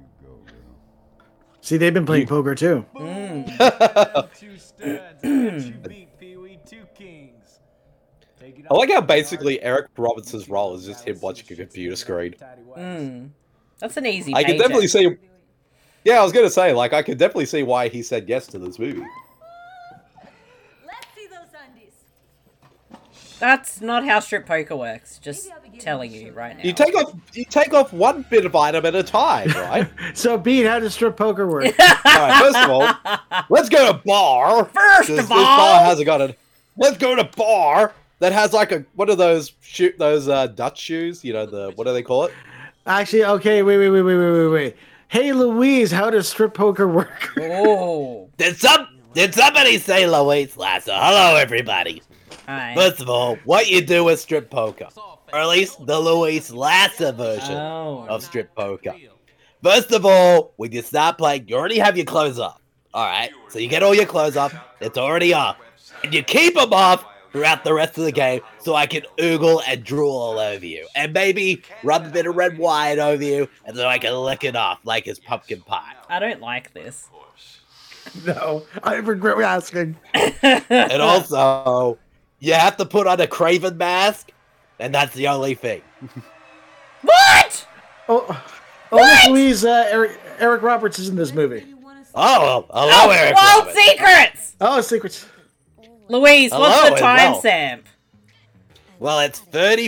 See, they've been playing poker too. Two studs. You beat Pee-wee, two kings. I like how basically Eric Robertson's role is just him watching a computer screen. That's an easy I can paycheck. definitely see... Yeah, I was going to say, like, I can definitely see why he said yes to this movie. Let's see those undies. That's not how strip poker works. Just telling you right now. You take off one bit of item at a time, right? So, Beat, how does strip poker work? Alright, first of all, let's go to bar. First of This all, bar hasn't got it. Let's go to bar that has like a what are those Dutch shoes? You know what do they call it? Actually, okay, wait. Hey, Louise, how does strip poker work? Oh. Did somebody say Louise Lasser? Hello, everybody. Hi. First of all, what you do with strip poker, or at least the Louise Lasser version of strip poker. First of all, when you start playing, you already have your clothes off. All right, so you get all your clothes off. It's already off, and you keep them off throughout the rest of the game, so I can oogle and drool all over you, and maybe rub a bit of red wine over you, and so I can lick it off like it's pumpkin pie. I don't like this. No, I regret asking. And also, you have to put on a Craven mask, and that's the only thing. What? Look, Louise, Eric Roberts is in this movie. Oh, hello, Eric Wild Roberts. secrets! Oh, secrets. Louise, what's Hello, the and timestamp? Well, it's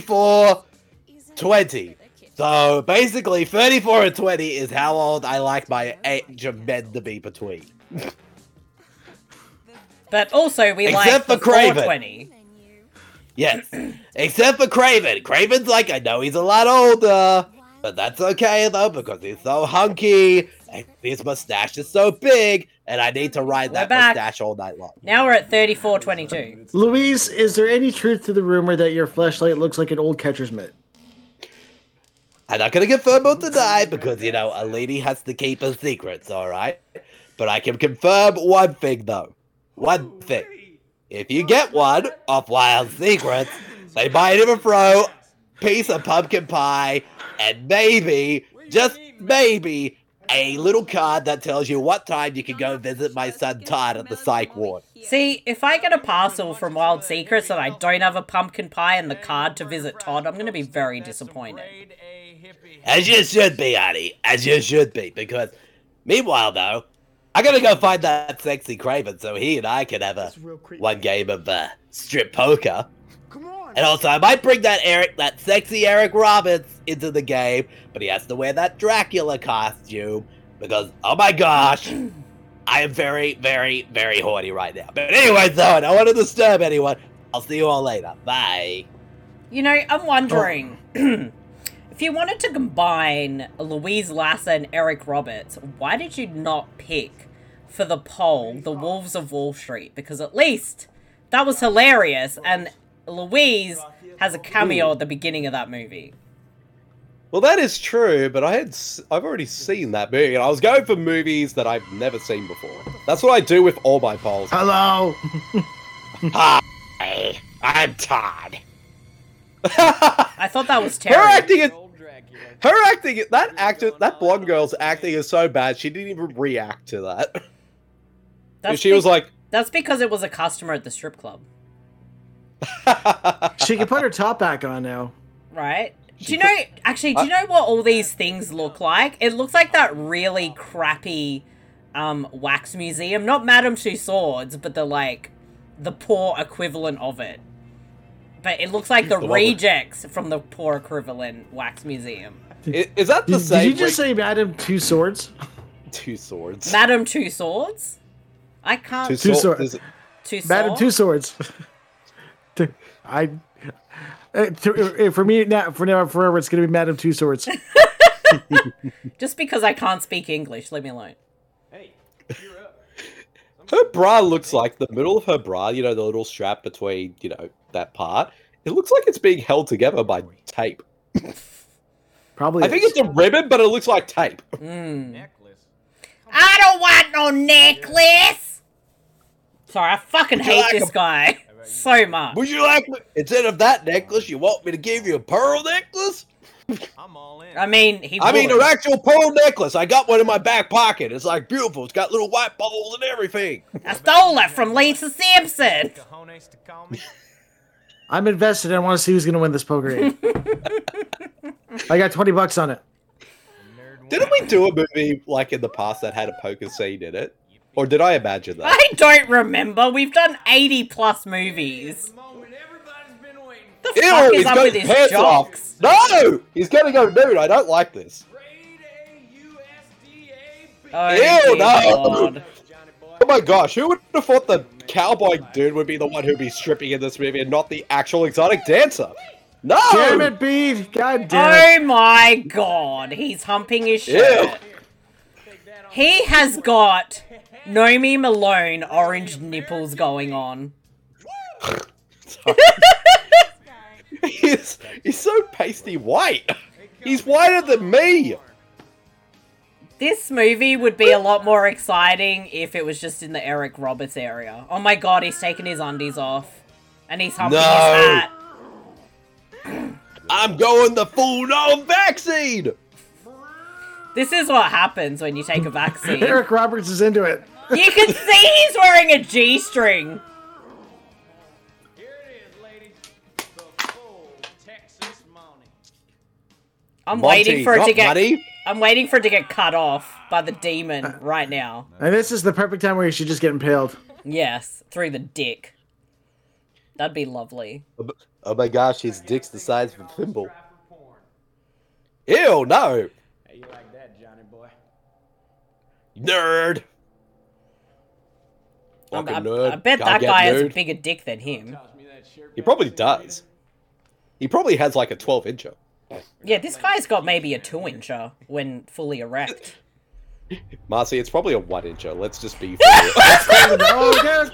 34:20. So basically, 34 and 20 is how old I like my age of men to be between. But also, we Except like for Craven. 420. Yes, except for Craven. Craven's like, I know he's a lot older, but that's okay though because he's so hunky and his mustache is so big, and I need to ride that back. mustache all night long. Now we're at 34:22. Louise, is there any truth to the rumor that your fleshlight looks like an old catcher's mitt? I'm not gonna confirm or deny because, you know, a lady has to keep her secrets, alright? But I can confirm one thing, though. One thing. If you get one off Wild Secrets, they might even throw a piece of pumpkin pie and maybe, just maybe, a little card that tells you what time you can go visit my son Todd at the psych ward. See, if I get a parcel from Wild Secrets and I don't have a pumpkin pie and the card to visit Todd, I'm going to be very disappointed. As you should be, honey. As you should be. Because, meanwhile, though, I gotta go find that sexy Craven so he and I can have one game of strip poker. And also, I might bring that sexy Eric Roberts into the game, but he has to wear that Dracula costume because, oh my gosh, I am very, very, very horny right now. But anyway, though, I don't want to disturb anyone. I'll see you all later. Bye. You know, I'm wondering, if you wanted to combine Louise Lasser and Eric Roberts, why did you not pick for the poll The Wolves of Wall Street? Because at least that was hilarious, and Louise has a cameo at the beginning of that movie. Well, that is true, but I've already seen that movie, and I was going for movies that I've never seen before. That's what I do with all my polls. Hello. Hi, I'm Todd. I thought that was terrible. That blonde girl's acting is so bad, she didn't even react to that. She was like... That's because it was a customer at the strip club. She can put her top back on now. Right? Do you know what all these things look like? It looks like that really crappy wax museum. Not Madame Tussauds, but the poor equivalent of it. But it looks like the rejects from the poor equivalent wax museum. Is that the same? Did you just say Madame Two Swords? Two Swords. Madame Two Swords? I can't... Two Swords. Madame Two Swords. For me, now, for now, forever, it's going to be Madame Two Swords. Just because I can't speak English, leave me alone. Hey, cheer up. Her bra looks like the middle of her bra, you know, the little strap between, you know, that part. It looks like it's being held together by tape. Probably. I think it's a ribbon, but it looks like tape. I don't want no necklace! Sorry, I fucking hate like this guy so much. Would you like me, instead of that necklace, you want me to give you a pearl necklace? I mean, he I mean, would. an actual pearl necklace. I got one in my back pocket. It's like beautiful. It's got little white balls and everything. I stole it from Lisa Simpson. I'm invested. I want to see who's going to win this poker game. I got $20 on it. Didn't we do a movie like in the past that had a poker scene in it? Or did I imagine that? I don't remember. We've done 80 plus movies. The fuck is he's up got with his his pants jocks? off. No! He's gonna go nude. I don't like this. Oh, Ew, dear no! God. Oh my gosh, who would have thought the cowboy dude would be the one who'd be stripping in this movie and not the actual exotic dancer? No! Damn it, Bede! God damn it! Oh my God. He's humping his shirt. He has got Nomi Malone orange nipples going on. He's so pasty white. He's whiter than me. This movie would be a lot more exciting if it was just in the Eric Roberts area. Oh my God, he's taking his undies off. And he's humping his hat. I'm going the full no vaccine. This is what happens when you take a vaccine. Eric Roberts is into it. You can see he's wearing a G-string. I'm waiting for it to get. I'm waiting for it to get cut off by the demon right now. And this is the perfect time where you should just get impaled. Yes, through the dick. That'd be lovely. Oh my gosh, his dick's the size of a thimble. Ew, no. Hey, you like that, Johnny boy? Nerd. I Fucking nerd. I bet Gotta that get guy has a nerd. bigger dick than him. He probably does. He probably has like a 12-incher. Yeah, this guy's got maybe a 2-incher when fully erect. Marcy, it's probably a 1-incher. Let's just be Oh,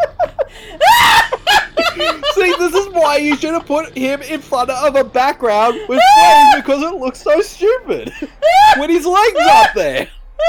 See, this is why you should have put him in front of a background with flames because it looks so stupid. With his legs up there.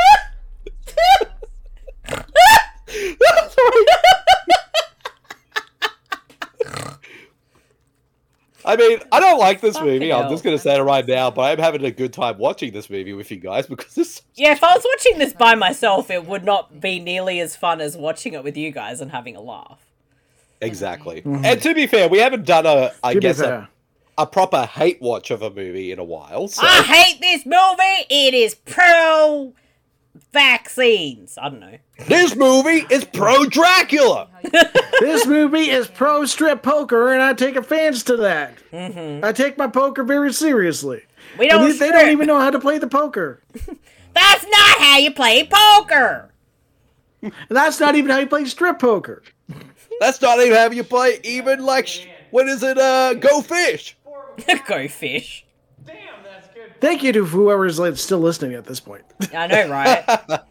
I mean, I don't like this movie. I'm just going to say it right now, but I'm having a good time watching this movie with you guys because this. Yeah, if I was watching this by myself, it would not be nearly as fun as watching it with you guys and having a laugh. Exactly. And to be fair, we haven't done a fair. a proper hate watch of a movie in a while. So. I hate this movie. It is pro vaccines. I don't know. This movie is pro Dracula. This movie is pro strip poker, and I take offense to that. Mm-hmm. I take my poker very seriously. We don't. They don't even know how to play the poker. That's not how you play poker. And that's not even how you play strip poker. That's not even how you play even like what is it? Go Fish. Go Fish. Thank you to whoever is still listening at this point. I know, right?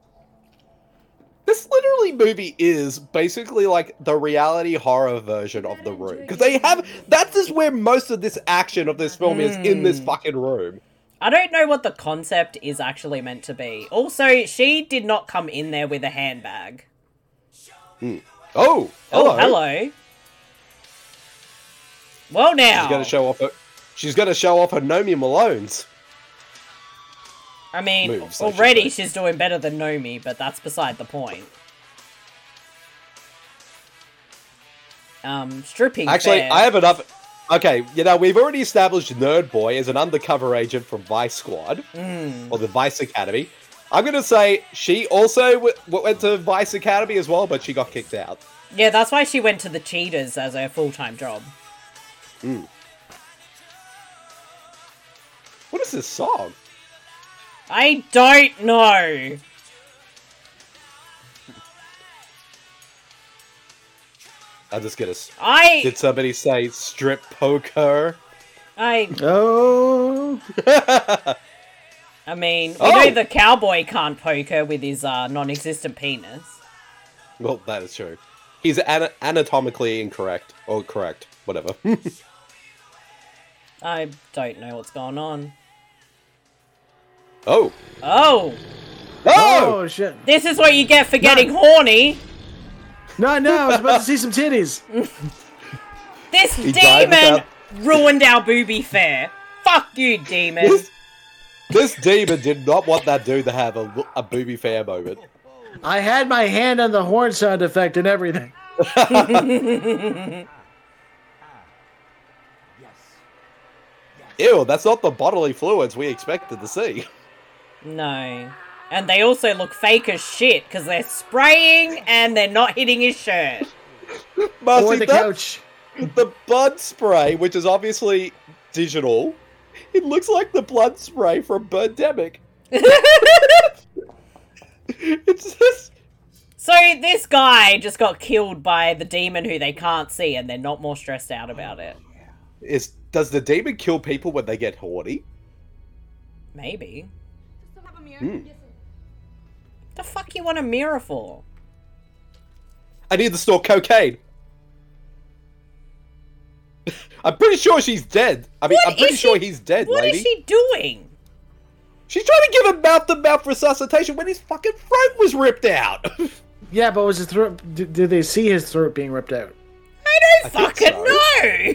This literally movie is basically like the reality horror version of The Room. Because that is where most of this action of this film is, in this fucking room. I don't know what the concept is actually meant to be. Also, she did not come in there with a handbag. Oh, hello. Oh, hello. Well, now. She's gonna show off her Nomi Malones. I mean, moves, already she's doing better than Nomi, but that's beside the point. Stripping. Actually, fair. I have enough. Okay, we've already established Nerd Boy as an undercover agent from Vice Squad, or the Vice Academy. I'm gonna say she also went to Vice Academy as well, but she got kicked out. Yeah, that's why she went to the Cheaters as her full-time job. What is this song? I don't know. I'm just gonna. I. Did somebody say strip poker? Oh. I mean, we know the cowboy can't poker with his non-existent penis. Well, that is true. He's anatomically incorrect. Or correct. Whatever. I don't know what's going on. Oh. Oh! Oh, shit. This is what you get for getting horny. No, I was about to see some titties. This He died demon ruined our booby fair. Fuck you, demon. This demon did not want that dude to have a booby fair moment. I had my hand on the horn sound effect and everything. Ew, that's not the bodily fluids we expected to see. No. And they also look fake as shit because they're spraying and they're not hitting his shirt. Marcy, Or the couch. The blood spray, which is obviously digital, it looks like the blood spray from Birdemic. It's just... So this guy just got killed by the demon who they can't see and they're not more stressed out about it. Does the demon kill people when they get horny? Maybe. Hmm. The fuck you want a mirror for? I need to store cocaine. I'm pretty sure she's dead. I'm pretty sure he's dead, What lady. is she doing? She's trying to give him mouth-to-mouth resuscitation when his fucking throat was ripped out. Yeah, but was his throat... Did they see his throat being ripped out? I don't fucking know.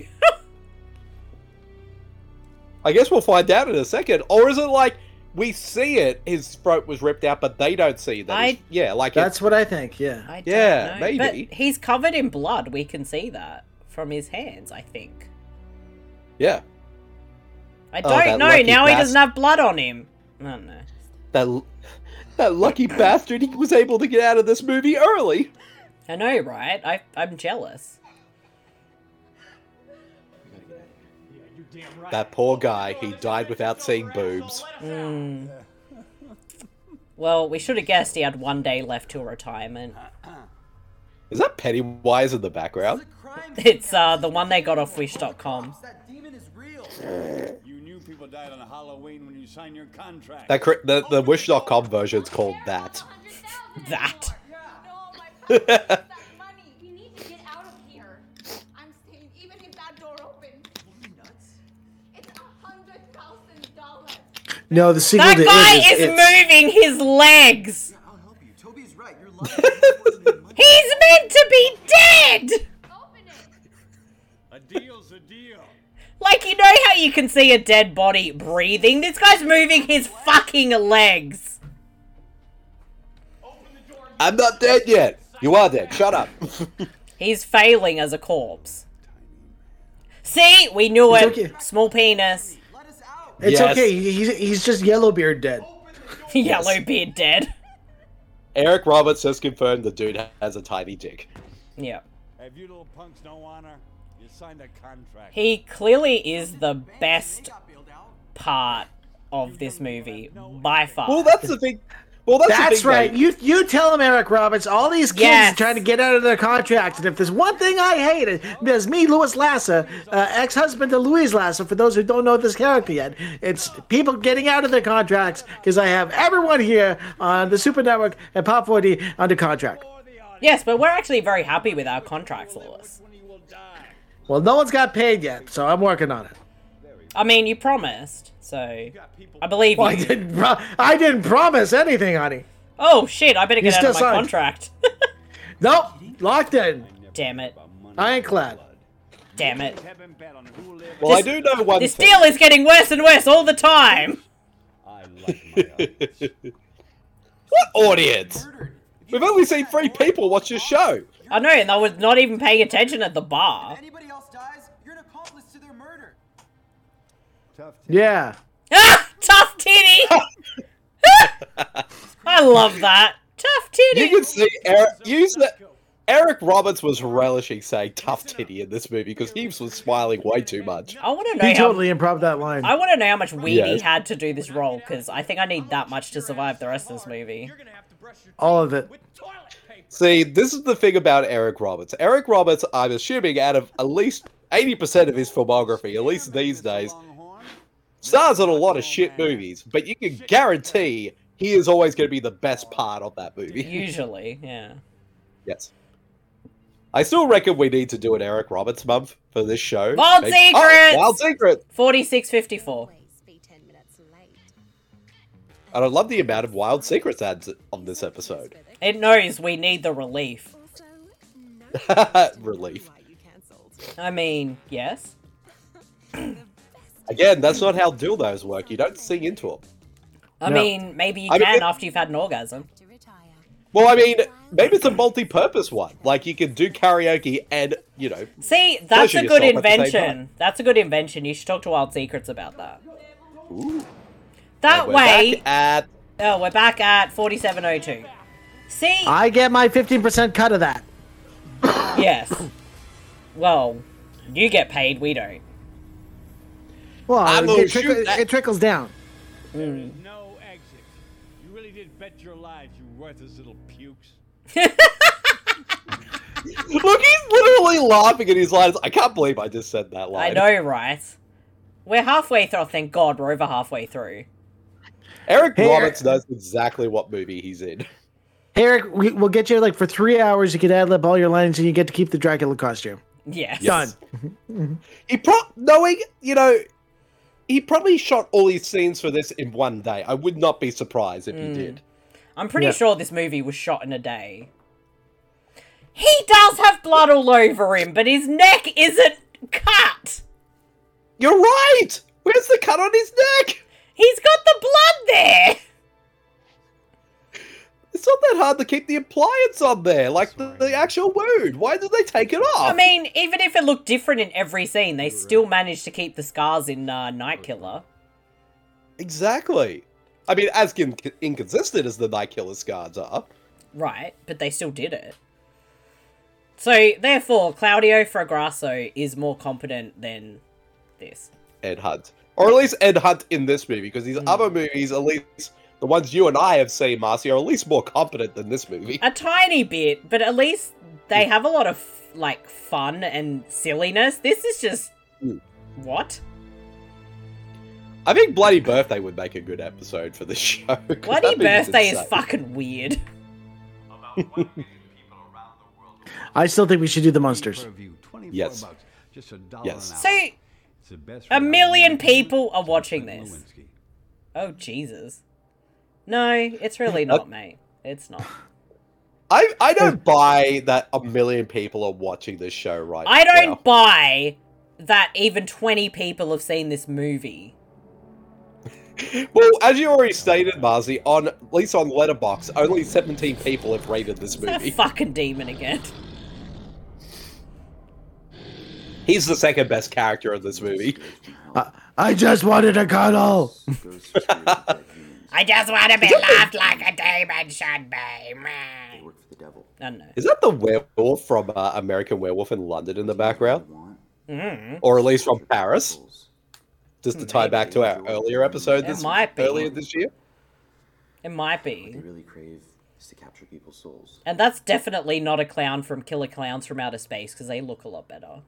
I guess we'll find out in a second. Or is it like we see it, his throat was ripped out, but they don't see that? That's what I think. Yeah. I don't Yeah, know. maybe. But he's covered in blood. We can see that from his hands, I think. Yeah. I Oh, don't that know. lucky Now he bastard. doesn't have blood on him. I don't know. That lucky bastard, he was able to get out of this movie early. I know, right? I'm jealous. That poor guy, he died without seeing boobs. Well, we should have guessed he had 1 day left till retirement. Is that Pennywise in the background? It's the one they got off Wish.com. You knew people died on Halloween when you signed your contract. The Wish.com version's called that. That. You need to get out of here. I'm staying even if that door opens. It's $100,000. No, the sequel That to guy It is moving his legs. He's meant to be dead. A deal's a deal. Like, you know how you can see a dead body breathing? This guy's moving his fucking legs. I'm not dead yet. You are dead. Shut up. He's failing as a corpse. See? We knew it. okay. Small penis. It's Yes. okay. He's just Yellowbeard dead. Yellowbeard dead. Eric Roberts has confirmed the dude has a tiny dick. Yeah. Have you little punks no honor? You signed a contract. He clearly is the best part of this movie, by far. Well, that's the thing. Well, That's the thing, right. mate. You tell him, Eric Roberts. All these kids Yes. are trying to get out of their contracts, and if there's one thing I hate, there's me, Louis Lassa, ex-husband to Louise Lassa. For those who don't know this character yet, it's people getting out of their contracts because I have everyone here on the Super Network and Pop 4D under contract. Yes, but we're actually very happy with our contracts, Lewis. Well, no one's got paid yet, so I'm working on it. I mean, you promised, so I believe Well, you. I didn't promise anything, honey. Oh shit! I better You get out of my still signed. contract. Nope, locked in. Damn it! I ain't glad. Damn it! Well, I do know one This thing. deal is getting worse and worse all the time. What audience? We've only seen 3 people watch this show. I know, and I was not even paying attention at the bar. Anybody else dies, you're an accomplice to their murder. Yeah. Ah, tough titty. I love that. Tough titty. You can see Eric Roberts was relishing saying tough titty in this movie because he was smiling way too much. I want to know He how. totally improv that line. I want to know how much weed he Yes. had to do this role, because I think I need that much to survive the rest of this movie. All of it. See, this is the thing about Eric Roberts. Eric Roberts, I'm assuming, out of at least 80% of his filmography, at least these days, stars in a lot of shit movies, but you can guarantee he is always going to be the best part of that movie. Usually, yeah. Yes. I still reckon we need to do an Eric Roberts month for this show. Wild Secrets! Oh, Wild Secrets! 46.54. And I love the amount of Wild Secrets ads on this episode. It knows we need the relief. Relief. I mean, yes. Again, that's not how dildos work. You don't sing into them. I mean, maybe you can after you've had an orgasm. Well, I mean, maybe it's a multi-purpose one. Like, you can do karaoke and, you know... See, that's a good pleasure yourself at the same time. invention. That's a good invention. You should talk to Wild Secrets about that. Ooh. That And we're way... back at... Oh, we're back at 47.02. See? I get my 15% cut of that. Yes. Well, you get paid, we don't. Well, it trickles down. There is no exit. You really did bet your lives, you worthless little pukes. Look, he's literally laughing at his lines. I can't believe I just said that line. I know, right? We're halfway through. Thank God, we're over halfway through. Eric Roberts knows exactly what movie he's in. Hey, Eric, we'll get you, like, for 3 hours, you can ad-lib all your lines, and you get to keep the Dracula costume. Yes. Done. Knowing, you know, he probably shot all his scenes for this in one day. I would not be surprised if he did. I'm pretty sure this movie was shot in a day. He does have blood all over him, but his neck isn't cut. You're right! Where's the cut on his neck? He's got the blood there! It's not that hard to keep the appliance on there, like the actual wound. Why did they take it off? I mean, even if it looked different in every scene, they still managed to keep the scars in Night Killer. Exactly. I mean, as inconsistent as the Night Killer scars are. Right, but they still did it. So, therefore, Claudio Fragrasso is more competent than this. Ed Hunt. Or at least Ed Hunt in this movie, because these other movies, at least the ones you and I have seen, Marcy, are at least more competent than this movie. A tiny bit, but at least they have a lot of, like, fun and silliness. This is just... What? I think Bloody Birthday would make a good episode for this show. Bloody Birthday is fucking weird. I still think we should do the monsters. Yes. Yes. So, 1 million people are watching this. Oh, Jesus. No, it's really not, mate. It's not. I don't buy that 1 million people are watching this show right now. I don't buy that even 20 people have seen this movie. Well, as you already stated, Marcy, at least on Letterboxd, only 17 people have rated this movie. That fucking demon again. He's the second best character in this movie. I just wanted a cuddle. I just want to be loved like a demon should be. I don't know. Is that the werewolf from American Werewolf in London in the background? Mm. Or at least from Paris? Just to tie back to our earlier episode earlier this year? It might be. They really crave is to capture people's souls. And that's definitely not a clown from Killer Clowns from Outer Space, because they look a lot better.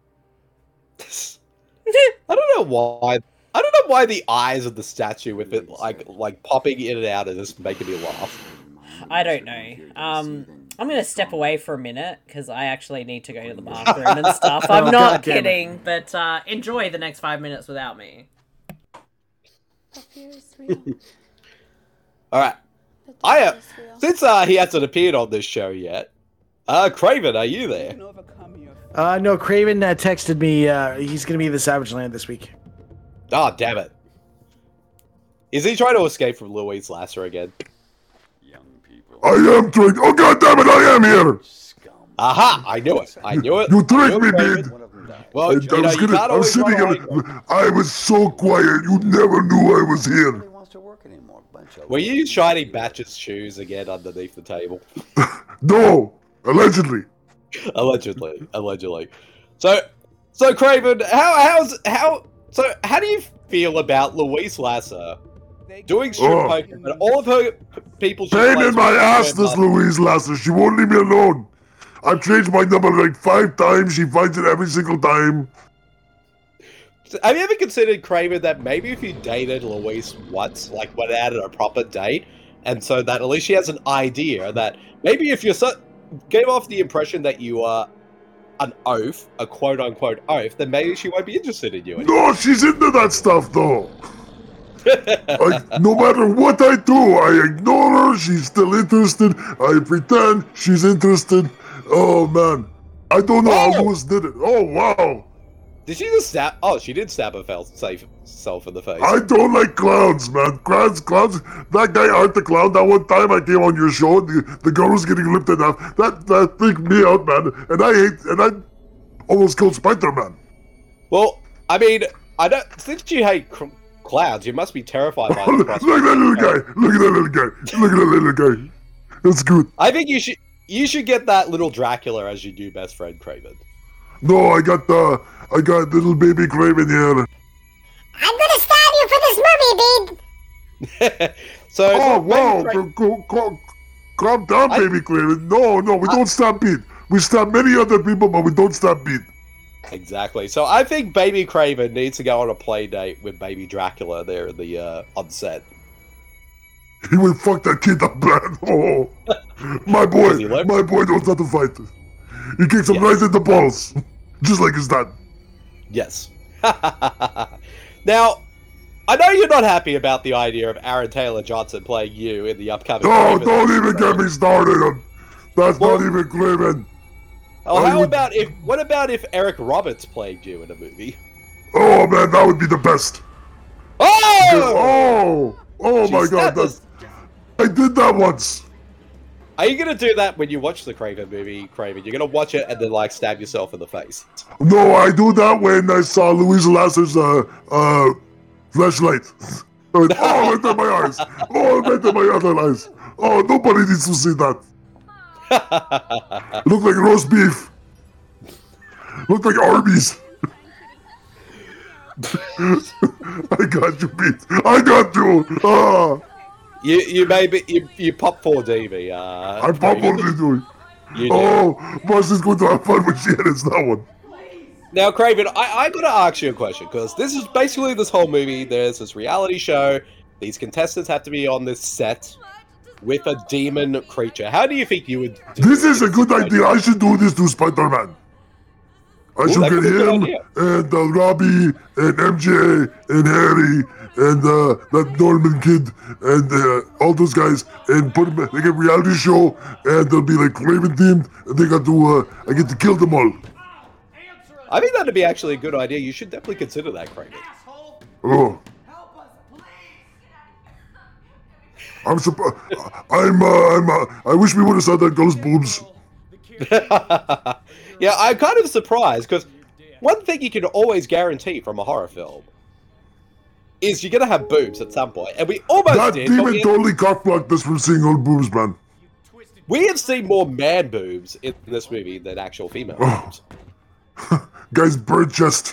I don't know why. I don't know why the eyes of the statue with it like popping in and out of this making me laugh. I don't know. I'm gonna step away for a minute because I actually need to go to the bathroom and stuff. I'm not kidding, but enjoy the next 5 minutes without me. All right. Since he hasn't appeared on this show yet, Craven, are you there? No, Craven texted me. He's going to be in the Savage Land this week. Oh, damn it. Is he trying to escape from Louise Lasser again? I am trying. Oh, God damn it, I am here. Aha, I knew it. I knew it. You tricked me, dude. Well, I was sitting here. I was so quiet. You never knew I was here. Were you shining Batch's shoes again underneath the table? No, allegedly. Allegedly. So Craven, how do you feel about Louise Lasser doing strip poker and all of her people? Pain in my ass, this Louise Lasser. She won't leave me alone. I've changed my number like 5 times. She finds it every single time. Have you ever considered, Craven, that maybe if you dated Louise once, went out on a proper date, and so that at least she has an idea that maybe if you're gave off the impression that you are an oaf, a quote-unquote oaf, then maybe she won't be interested in you anymore. No, she's into that stuff, though. No matter what I do, I ignore her. She's still interested. I pretend she's interested. Oh, man. I don't know how Lewis did it. Oh, wow. Did she just stab? Oh, she did stab herself in the face. I don't like clowns, man. Clowns. That guy Art the Clown, that one time I came on your show, the girl was getting lipped enough. That freaked me out, man. And I almost killed Spider-Man. Well, I mean, since you hate clowns, you must be terrified by the prospect. Look at that little guy. Look at that little guy. That's good. I think you should get that little Dracula as your new best friend, Kraven. No, I got little baby Kraven here. I'm gonna stab you for this movie, babe. So. Oh wow! Calm down, baby Kraven. No, we don't stab Pete. We stab many other people, but we don't stab Pete. Exactly. So I think Baby Kraven needs to go on a play date with Baby Dracula there in the on set. He will fuck that kid up, man. Oh, my boy knows how to fight. He kicks him right in the balls, just like his dad. Yes. Now, I know you're not happy about the idea of Aaron Taylor Johnson playing you in the upcoming. No, don't even get me started. That's not even Kraven. Oh, what about if Eric Roberts played you in a movie? Oh man, that would be the best. Oh! Oh my God! I did that once. Are you gonna do that when you watch the Kraven movie, Kraven? You're gonna watch it and then like stab yourself in the face? No, I do that when I saw Louise Lasser's flashlight. Oh, right in my eyes. Oh, right in my other eyes. Oh, nobody needs to see that. Look like roast beef. Look like Arby's. I got you, Pete. I got you. Ah. You pop 4D me. I pop 4D. Oh, Marcy's going to have fun when she edits that one. Now, Kraven, I gotta ask you a question, because this is basically this whole movie. There's this reality show. These contestants have to be on this set with a demon creature. How do you think you would do this? Is a good idea. I should do this to Spider-Man. I should get him and Robbie and MJ and Harry and that Norman kid and all those guys and put them. They get a reality show and they'll be like Kraven themed. And they got to. I get to kill them all. I think that'd be actually a good idea. You should definitely consider that, Kraven. Oh. I'm surprised. I wish we would have saw that girl's boobs. Yeah, I'm kind of surprised, because one thing you can always guarantee from a horror film is you're going to have boobs at some point. And we almost did. That demon totally cock-blocked us from seeing all boobs, man. We have seen more man boobs in this movie than actual female boobs. Guy's bird chest.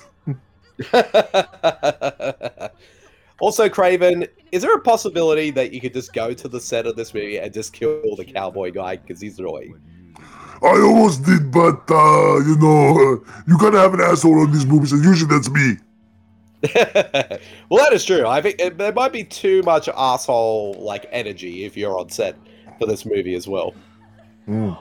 Also, Kraven, is there a possibility that you could just go to the set of this movie and just kill the cowboy guy because he's annoying? I almost did, but, you gotta have an asshole on these movies, and usually that's me. Well, that is true. I think there might be too much asshole, energy if you're on set for this movie as well. Mm.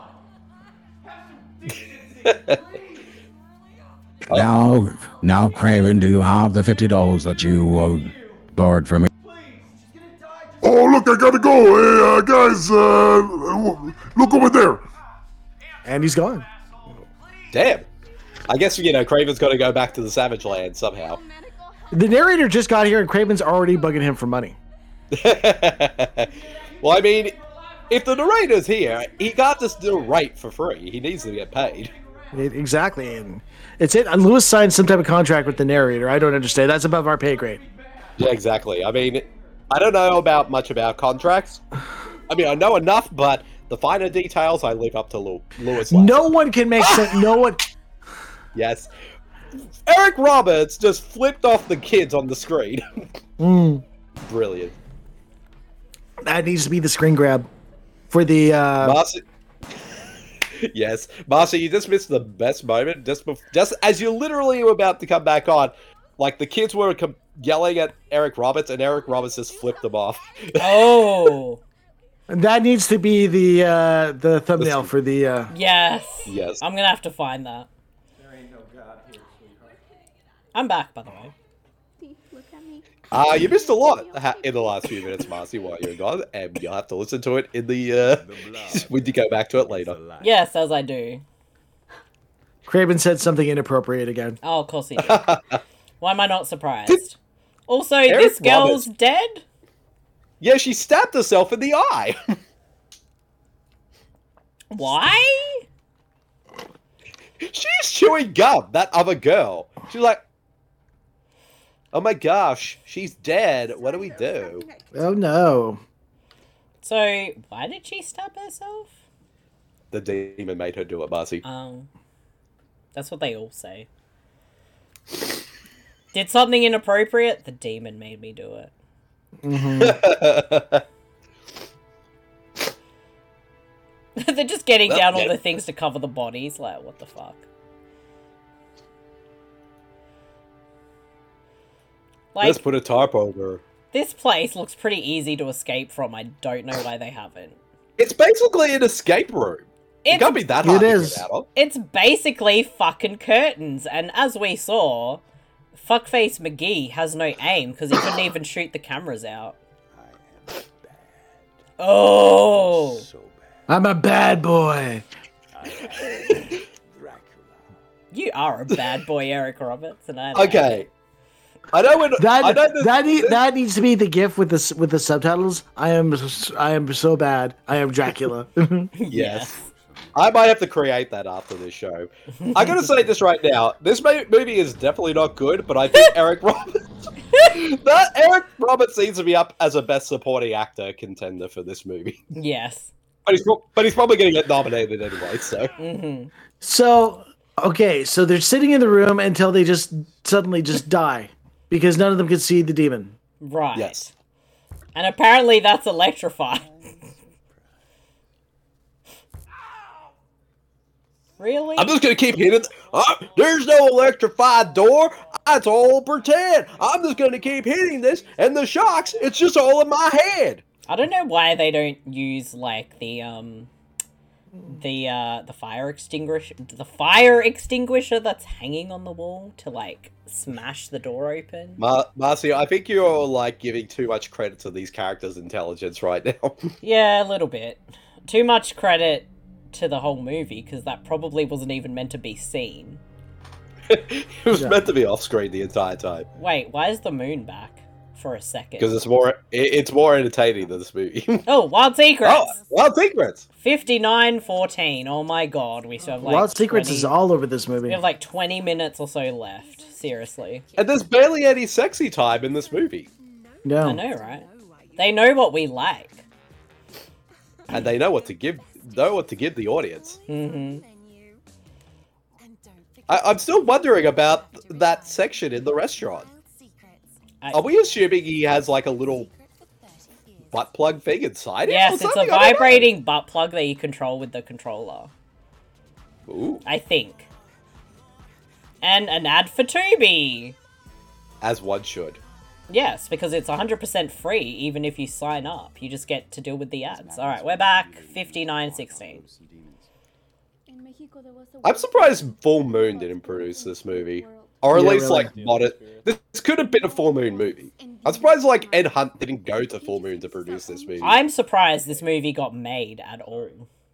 Now, Kraven, do you have the $50 that you borrowed from me? Oh, look, I gotta go. Hey, guys, look over there. And he's gone. Damn. I guess, Kraven's got to go back to the Savage Land somehow. The narrator just got here and Kraven's already bugging him for money. Well, I mean, if the narrator's here, he can't just narrate for free. He needs to get paid. Exactly. And it's it. Lewis signed some type of contract with the narrator. I don't understand. That's above our pay grade. Yeah, exactly. I mean, I don't know much about contracts. I mean, I know enough, but the finer details I leave up to Lewis. No one can make sense. No one. Yes. Eric Roberts just flipped off the kids on the screen. Brilliant. That needs to be the screen grab for the. Marcy. Yes, Marcy, you just missed the best moment. Just as you literally were about to come back on, the kids were yelling at Eric Roberts, and Eric Roberts just flipped them off. Oh. And that needs to be the thumbnail for the. Yes. Yes. I'm gonna have to find that. I'm back, by the way. You missed a lot in the last few minutes, Marcy, while you're gone, and you'll have to listen to it in the when you go back to it later. Yes, as I do. Craven said something inappropriate again. Oh, of course he did. Why am I not surprised? Also, Eric this girl's Roberts- dead? Yeah, she stabbed herself in the eye. Why? She's chewing gum, that other girl. She's like, oh my gosh, she's dead. What do we do? Oh no. So, why did she stab herself? The demon made her do it, Marcy. That's what they all say. Did something inappropriate? The demon made me do it. They're just getting down all the things to cover the bodies. Like, what the fuck? Like, Let's put a tarp over. this place looks pretty easy to escape from. I don't know why they haven't. It's basically an escape room. It can't be that hard to get out of. It's basically fucking curtains, and as we saw, Fuckface McGee has no aim because he couldn't even shoot the cameras out. Oh! I'm a bad boy. You are a bad boy, Eric Roberts, and I like Okay. it. I know when that needs to be the GIF with the subtitles. I am so bad. I am Dracula. Yes. I might have to create that after this show. I gotta say this right now. This movie is definitely not good, but I think Eric Roberts needs to be up as a best supporting actor contender for this movie. Yes. But he's probably going to get nominated anyway, so. Mm-hmm. So okay, so they're sitting in the room until they just suddenly just die because none of them could see the demon. Right. Yes. And apparently that's electrifying. Really? I'm just going to keep hitting. There's no electrified door. It's all pretend. I'm just going to keep hitting this, and the shocks, it's just all in my head. I don't know why they don't use like the fire extinguisher that's hanging on the wall to like smash the door open. Marcy, I think you're like giving too much credit to these characters' intelligence right now. Yeah, a little bit. Too much credit to the whole movie because that probably wasn't even meant to be seen. It was meant to be off screen the entire time. Wait, why is the moon back for a second? Because it's more entertaining than this movie. Oh, Wild Secrets! Oh, Wild Secrets! 59:14. Oh my god, we still have like Wild Secrets 20 is all over this movie. We have like 20 minutes or so left. Seriously. And there's barely any sexy time in this movie. No. I know, right? They know what we like. And they know what to give the audience. Mm-hmm. I'm still wondering about that section in the restaurant. Are we assuming he has like a little butt plug thing inside Yes, it? it's a something? I don't know. vibrating butt plug that you control with the controller. Ooh. I think. And an ad for Tubi. As one should. Yes, because it's 100% free even if you sign up. You just get to deal with the ads. Alright, we're back. 59:16. I'm surprised Full Moon didn't produce this movie. Or at Yeah, least really. like mod it. This could have been a Full Moon movie. I'm surprised like Ed Hunt didn't go to Full Moon to produce this movie. I'm surprised this movie got made at all.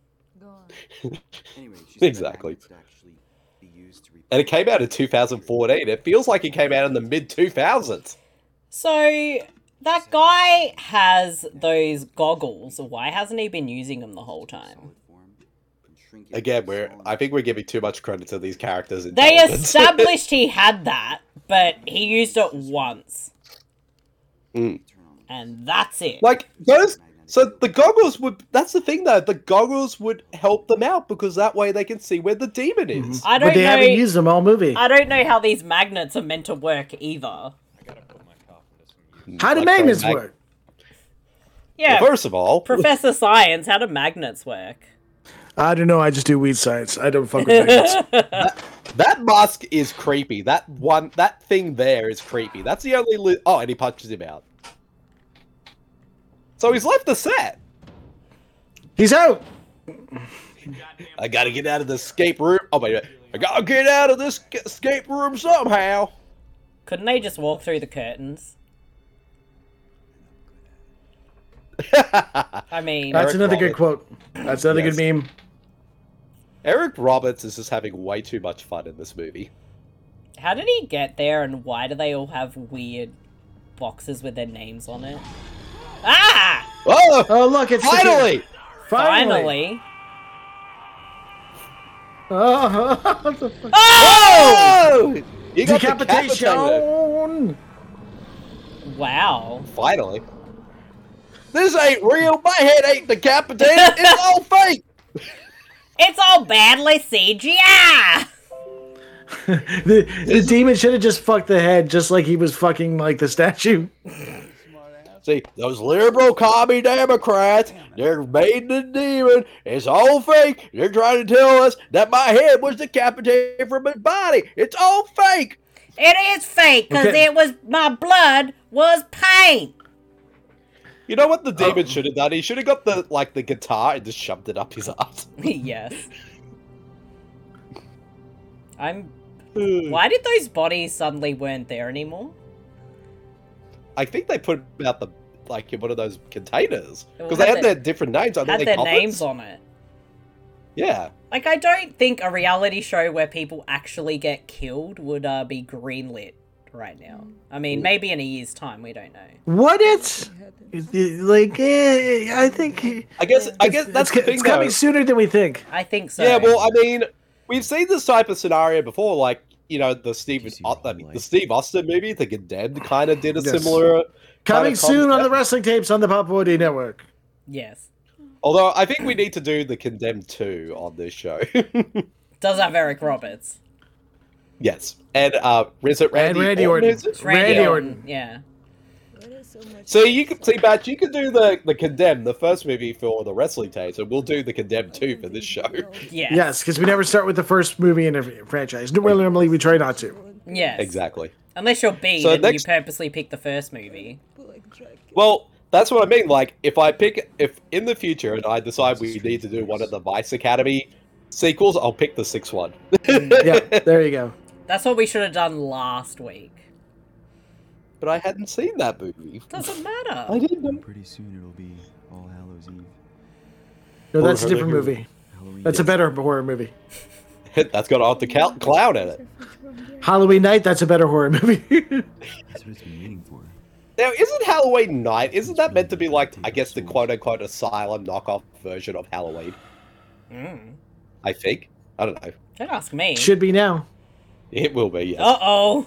Exactly. And it came out in 2014. It feels like it came out in the mid-2000s. So, that guy has those goggles. Why hasn't he been using them the whole time? Again, I think we're giving too much credit to these characters. They established he had that, but he used it once. Mm. And that's it. Like, so the goggles that's the thing though, the goggles would help them out because that way they can see where the demon is. I don't But they know. haven't used them all movie. I don't know how these magnets are meant to work either. How do Like magnets throwing work? Yeah. Well, first of all, Professor Science, how do magnets work? I don't know. I just do weed science. I don't fuck with magnets. that mask is creepy. That thing there is creepy. That's the only. And he punches him out. So he's left the set. He's out. I gotta get out of the escape room. Oh my god. I gotta get out of this escape room somehow. Couldn't they just walk through the curtains? I mean... That's another good quote. That's another good meme. Eric Roberts is just having way too much fun in this movie. How did he get there, and why do they all have weird boxes with their names on it? Ah! Oh, look, it's finally! Finally! Oh! He got Decapitation! Wow. Finally. This ain't real. My head ain't decapitated. It's all fake. It's all badly CGI! the demon should have just fucked the head just like he was fucking like the statue. See, those liberal commie Democrats, they're made the demon. It's all fake. They're trying to tell us that my head was decapitated from my body. It's all fake. It is fake, because it was, my blood was paint. You know what the demon should have done? He should have got the guitar and just shoved it up his ass. Yes. Why did those bodies suddenly weren't there anymore? I think they put them out in one of those containers Well, because they had their different names on Had their their coffins. names on it. Yeah. Like, I don't think a reality show where people actually get killed would be greenlit right now. I mean, maybe in a year's time, we don't know. What it's like? I think. I guess that's the thing. It's coming sooner than we think. I think so. Yeah. Well, I mean, we've seen this type of scenario before. Like, you know, the Steve Austin movie, The Condemned, kind of did a similar. Coming soon on the wrestling tapes on the Pop 4D Network. Yes. Although I think we need to do The Condemned 2 on this show. Does have Eric Roberts. Yes. And is it Randy, and Randy Orton? Is it? Randy Orton, yeah. So you can see, Batch, you can do the Condemned, the first movie for the wrestling tapes, and we'll do The Condemned 2 for this show. Yes. Yes, because we never start with the first movie in a franchise. Normally we try not to. Yes. Exactly. Unless you're B So and next- you purposely pick the first movie. Well, that's what I mean. Like, if in the future and I decide we need to do one of the Vice Academy sequels, I'll pick the sixth one. Yeah, there you go. That's what we should have done last week. But I hadn't seen that movie. Doesn't matter. I didn't know. Pretty soon it'll be All Hallows Eve. No, that's a different movie. That's a better horror movie. That's got Arthur Clown in it. Halloween Night, that's a better horror movie. That's what it's been waiting for. Now, isn't Halloween Night, isn't that meant to be like, I guess, the quote-unquote asylum knockoff version of Halloween? I think. I don't know. Don't ask me. Should be now. It will be, yes. Uh-oh.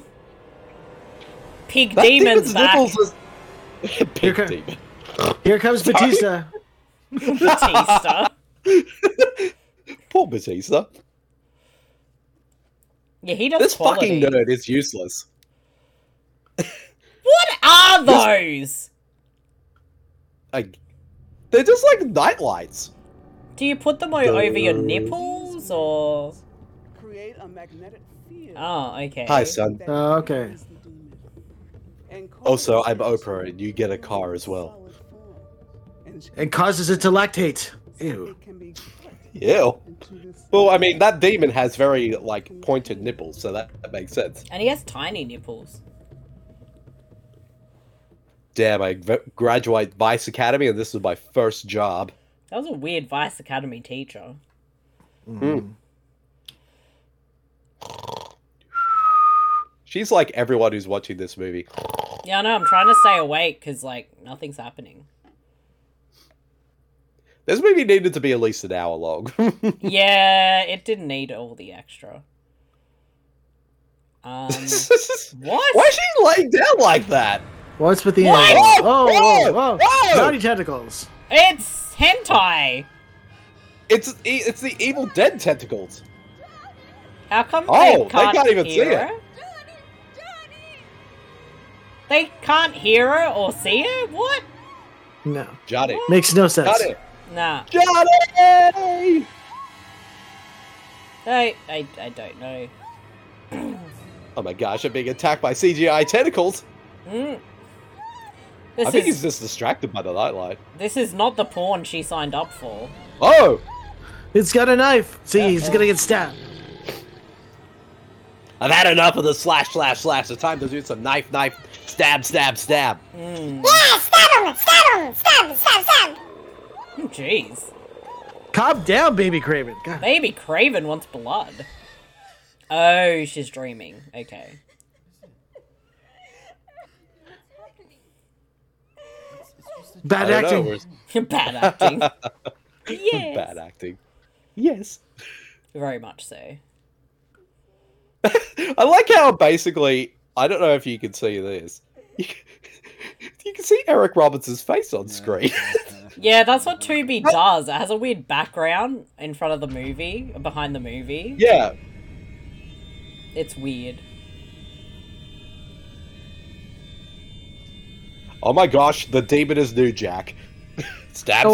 Pig That demon's demon's back. nipples is... Pig demon. Here comes Batista. Batista. Poor Batista. Yeah, he does This quality. fucking nerd is useless. What are those? They're just like night lights. Do you put them over your nipples, or...? Create a magnetic field. Oh, okay. Hi, son. Okay. Also, I'm Oprah, and you get a car as well. And causes it to lactate. Ew. Ew. Well, I mean, that demon has very, like, pointed nipples, so that makes sense. And he has tiny nipples. Damn, I graduate Vice Academy, and this is my first job. That was a weird Vice Academy teacher. She's like everyone who's watching this movie. Yeah, I know, I'm trying to stay awake, because, like, nothing's happening. This movie needed to be at least an hour long. Yeah, it didn't need all the extra. What? Why is she laying down like that? What's with the What? animal? Whoa, Whoa, whoa, whoa, whoa! Naughty tentacles. It's hentai! It's the Evil Dead tentacles. How come Oh, they can't even see hear it. her? They can't hear her or see her? What? No. Johnny. Makes no sense. Johnny. Nah. Johnny! I don't know. Oh my gosh, I'm being attacked by CGI tentacles. This I think is- he's just distracted by the nightlight. This is not the porn she signed up for. Oh! It's got a knife. See, he's gonna get stabbed. I've had enough of the slash. It's time to do some knife, stab. Yeah, stab him! Stab! Oh, jeez. Calm down, Baby Craven. God. Baby Craven wants blood. Oh, she's dreaming. Okay. Bad I don't acting. know, Bad acting. Yes. Bad acting. Yes. Very much so. I like how basically, I don't know if you can see this. You can see Eric Roberts' face on screen. Yeah, that's what Tubi does. It has a weird background in front of the movie, behind the movie. Yeah. It's weird. Oh my gosh, the demon is new, Jack. Stab.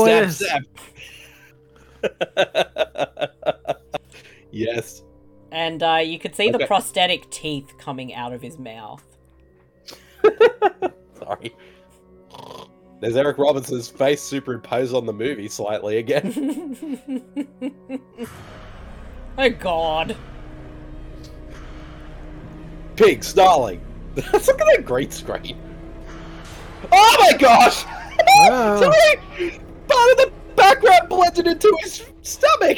Yes. And you could see the Okay. prosthetic teeth coming out of his mouth. Sorry. There's Eric Roberts' face superimposed on the movie slightly again. Oh god. Pig snarling. Look at that great screen. Oh my gosh! Sorry! Part of the background blended into his stomach!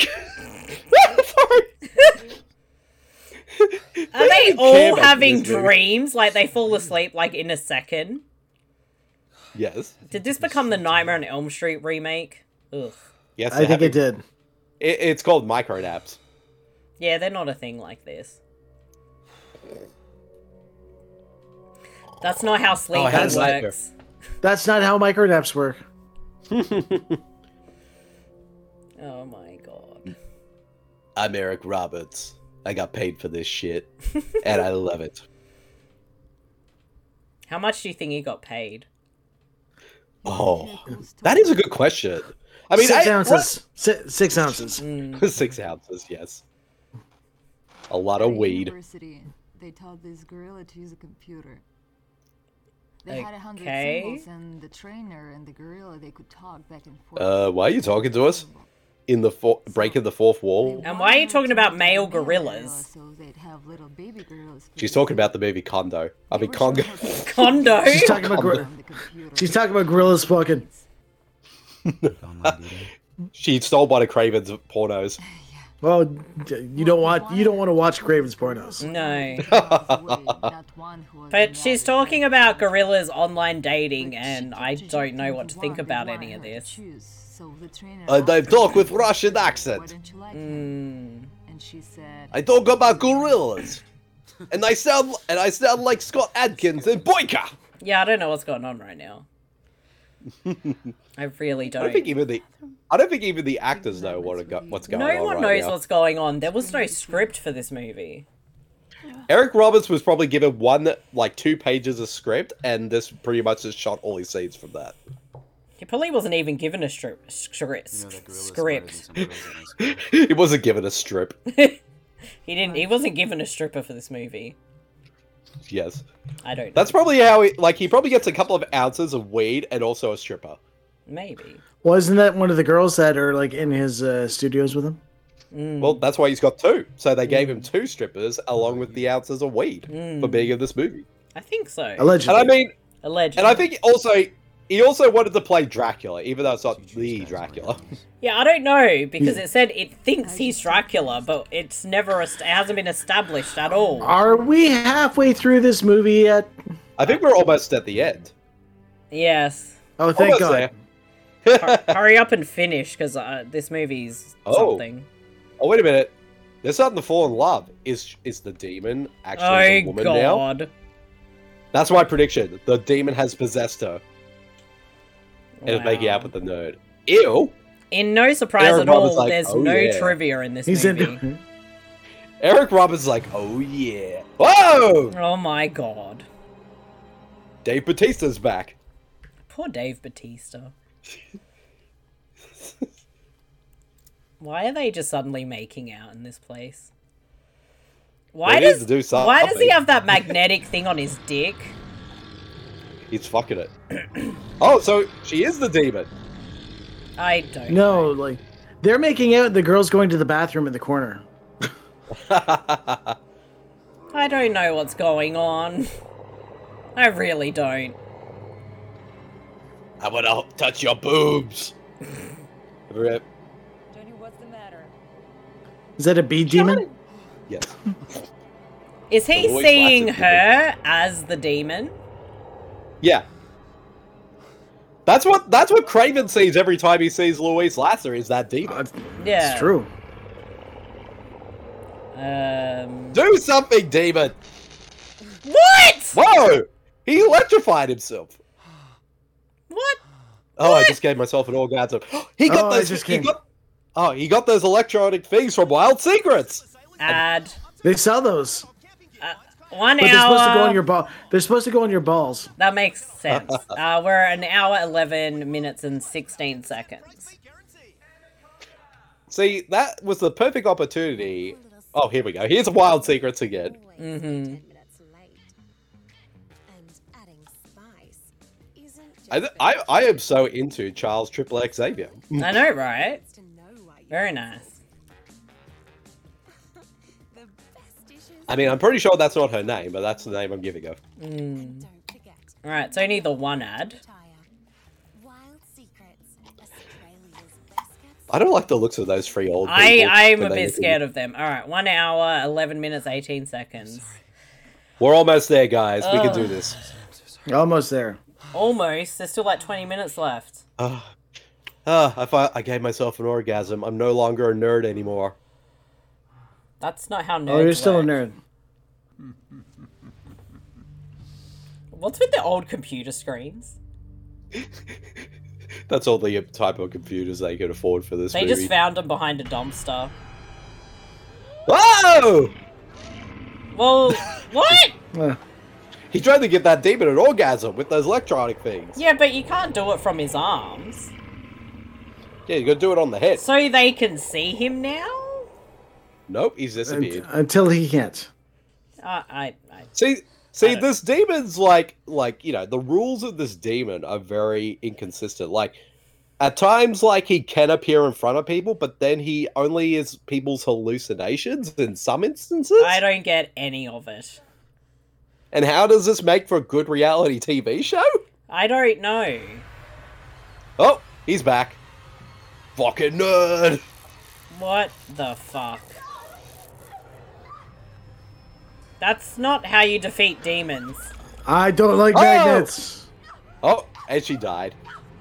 Sorry! Are they even care all about having this movie. dreams? Like they fall asleep like in a second? Yes. Did this become the Nightmare on Elm Street remake? Ugh. Yes, I think it did. It's called micronaps. Yeah, they're not a thing like this. That's not how sleeping had a nightmare. works. That's not how micronaps work. Oh my god. I'm Eric Roberts. I got paid for this shit, and I love it. How much do you think he got paid? Oh, that is a good question. I mean, 6 ounces. 6 ounces. 6 ounces, yes. A lot of At weed. University, they taught this gorilla to use a computer. They had 100 Okay. symbols, and the trainer and the gorilla, they could talk back and forth. Why are you talking to us? In the breaking the fourth wall? And why are you talking about male gorillas? So they'd have little baby gorillas. She's talking about the movie Condo. I mean, Congo. Condo? She's talking about She's talking about gorillas fucking. She stole one of Craven's pornos. Well, you don't want to watch Craven's pornos. No. But she's talking about gorillas online dating, and I don't know what to think about any of this. They talk with Russian accent. And she said, I talk about gorillas. and I sound like Scott Adkins and Boyka. Yeah, I don't know what's going on right now. I really I don't. don't think even the actors know what's going on. No one knows what's going on. There was no script for this movie. Eric Roberts was probably given 2 pages of script, and this pretty much just shot all his scenes from that. He probably wasn't even given a script. He wasn't given a strip. He wasn't given a stripper for this movie. Yes. I don't know. That's probably how he probably gets a couple of ounces of weed and also a stripper. Maybe. Well, isn't that one of the girls that are like in his studios with him? Well, that's why he's got 2. So they gave him 2 strippers along with the ounces of weed for being in this movie. I think so. Allegedly. And I mean, allegedly. And I think he also wanted to play Dracula, even though it's not the Dracula. Yeah, I don't know, because it said it thinks he's Dracula, but it hasn't been established at all. Are we halfway through this movie yet? I think we're almost at the end. Yes. Oh, thank God. Hurry up and finish, because this movie's something. Oh, wait a minute. They're starting to fall in love. Is the demon actually a woman now? That's my prediction. The demon has possessed her. And is making out with the nerd. Ew! In no surprise Eric at all, Roberts like, there's "Oh, no yeah." trivia in this He's movie. Eric Roberts is like, oh yeah. Whoa! Oh my god. Dave Bautista's back. Poor Dave Bautista. Why are they just suddenly making out in this place? Why They need does to do something. Why does he have that magnetic thing on his dick? He's fucking it. Oh, so she is the demon. I don't No, like they're making out. The girl's going to the bathroom in the corner. I don't know what's going on. I really don't. I want to touch your boobs. Rip. Johnny, what's the matter? Is that a bee demon? Yes. Is he Always seeing classic her as the demon? Yeah. That's what Craven sees every time he sees Louise Lasser, is that demon. Yeah. It's true. Do something, demon! What? Whoa! He electrified himself. What? Oh, I just gave myself an orgasm. He got those. He got those electronic things from Wild Secrets. Ad. They sell those. 1 But hour. they're supposed to go on your ball. They're supposed to go on your balls. That makes sense. We're an hour, 11 minutes, and 16 seconds. See, that was the perfect opportunity. Oh, here we go. Here's Wild Secrets again. Mm-hmm. I am so into Charles Triple X Xavier. I know, right? Very nice. I mean, I'm pretty sure that's not her name, but that's the name I'm giving her. Alright, it's only the one ad. I don't like the looks of those three old people. I'm when a they bit scared of them. Alright, 1 hour, 11 minutes, 18 seconds. We're almost there, guys. We can do this. Almost there. Almost. There's still like 20 minutes left. I gave myself an orgasm. I'm no longer a nerd anymore. That's not how nerds Oh, you're still a work. nerd. What's with the old computer screens? That's all the type of computers they could afford for this They movie. just found them behind a dumpster. Whoa! Well, what? He tried to give that demon an orgasm with those electronic things. Yeah, but you can't do it from his arms. Yeah, you gotta do it on the head. So they can see him now? Nope, he's disappeared. Until he can't. See, this demon's like, you know, the rules of this demon are very inconsistent. Like, at times, like, he can appear in front of people, but then he only is people's hallucinations in some instances. I don't get any of it. And how does this make for a good reality TV show? I don't know. Oh, he's back. Fucking nerd. What the fuck? That's not how you defeat demons. I don't like magnets. Oh, and she died.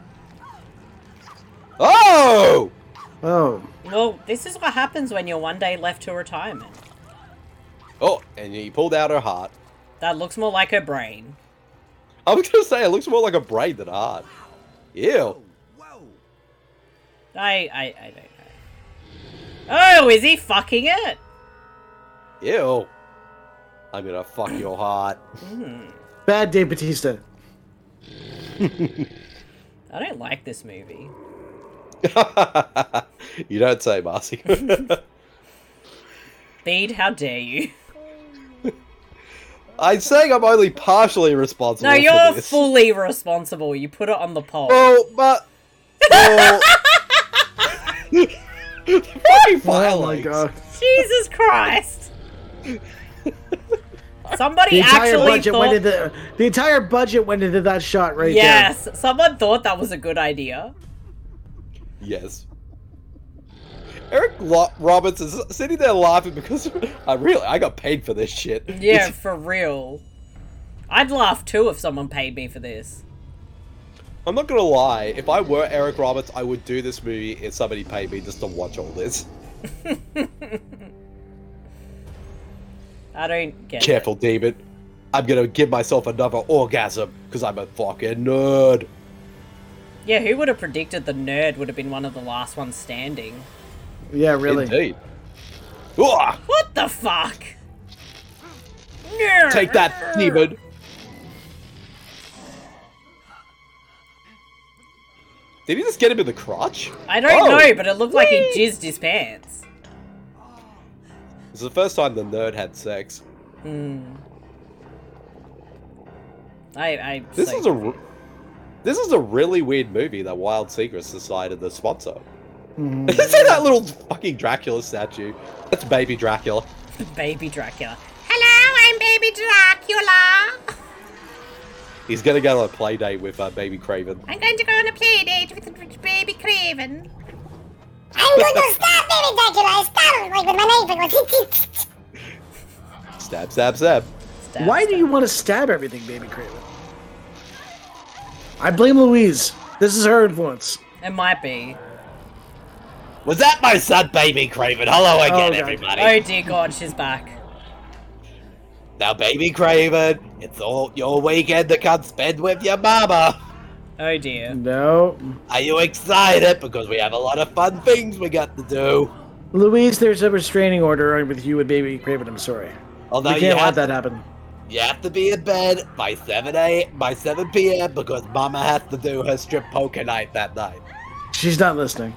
Oh! Oh. Well, this is what happens when you're one day left to retirement. Oh, and he pulled out her heart. That looks more like her brain. I was gonna say, it looks more like a brain than a heart. Ew. I don't know. Oh, is he fucking it? Ew. I'm gonna fuck your heart. Bad Dave Bautista. I don't like this movie. You don't say, Marcy. Bede, how dare you? I'm saying I'm only partially responsible No, for you're this. fully responsible. You put it on the poll. Oh, but... Well... fucking fire Oh my god. Jesus Christ. Somebody The entire actually budget thought... went into the entire budget went into that shot right there. Yes, someone thought that was a good idea. Yes. Eric Roberts is sitting there laughing because I got paid for this shit. Yeah, for real. I'd laugh too if someone paid me for this. I'm not gonna lie, if I were Eric Roberts, I would do this movie if somebody paid me just to watch all this. I don't get Careful, David. I'm gonna give myself another orgasm because I'm a fucking nerd. Yeah, who would have predicted the nerd would have been one of the last ones standing? Yeah, really. Indeed. Ugh. What the fuck? Take that, demon. Did he just get him in the crotch? I don't know, but it looked like he jizzed his pants. This is the first time the nerd had sex. This is a really weird movie that Wild Secrets decided to sponsor. Mm. See that little fucking Dracula statue? That's baby Dracula. Baby Dracula. Hello, I'm Baby Dracula. He's gonna go on a play date with baby Craven. I'm going to go on a play date with Baby Craven. I'm going to stab Baby Dracula. I stab him like with my knife. Stab, stab, stab. Why do you want to stab everything, Baby Craven? I blame Louise. This is her influence. It might be. Was that my son, Baby Craven? Hello again, everybody. Oh dear God, she's back. Now, Baby Craven, it's all your weekend to come spend with your mama. Oh dear. No. Are you excited? Because we have a lot of fun things we got to do. Louise, there's a restraining order with you and Baby Craven. I'm sorry. Although we can't let that happen. You have to be in bed by 7 p.m. because Mama has to do her strip poker night that night. She's not listening.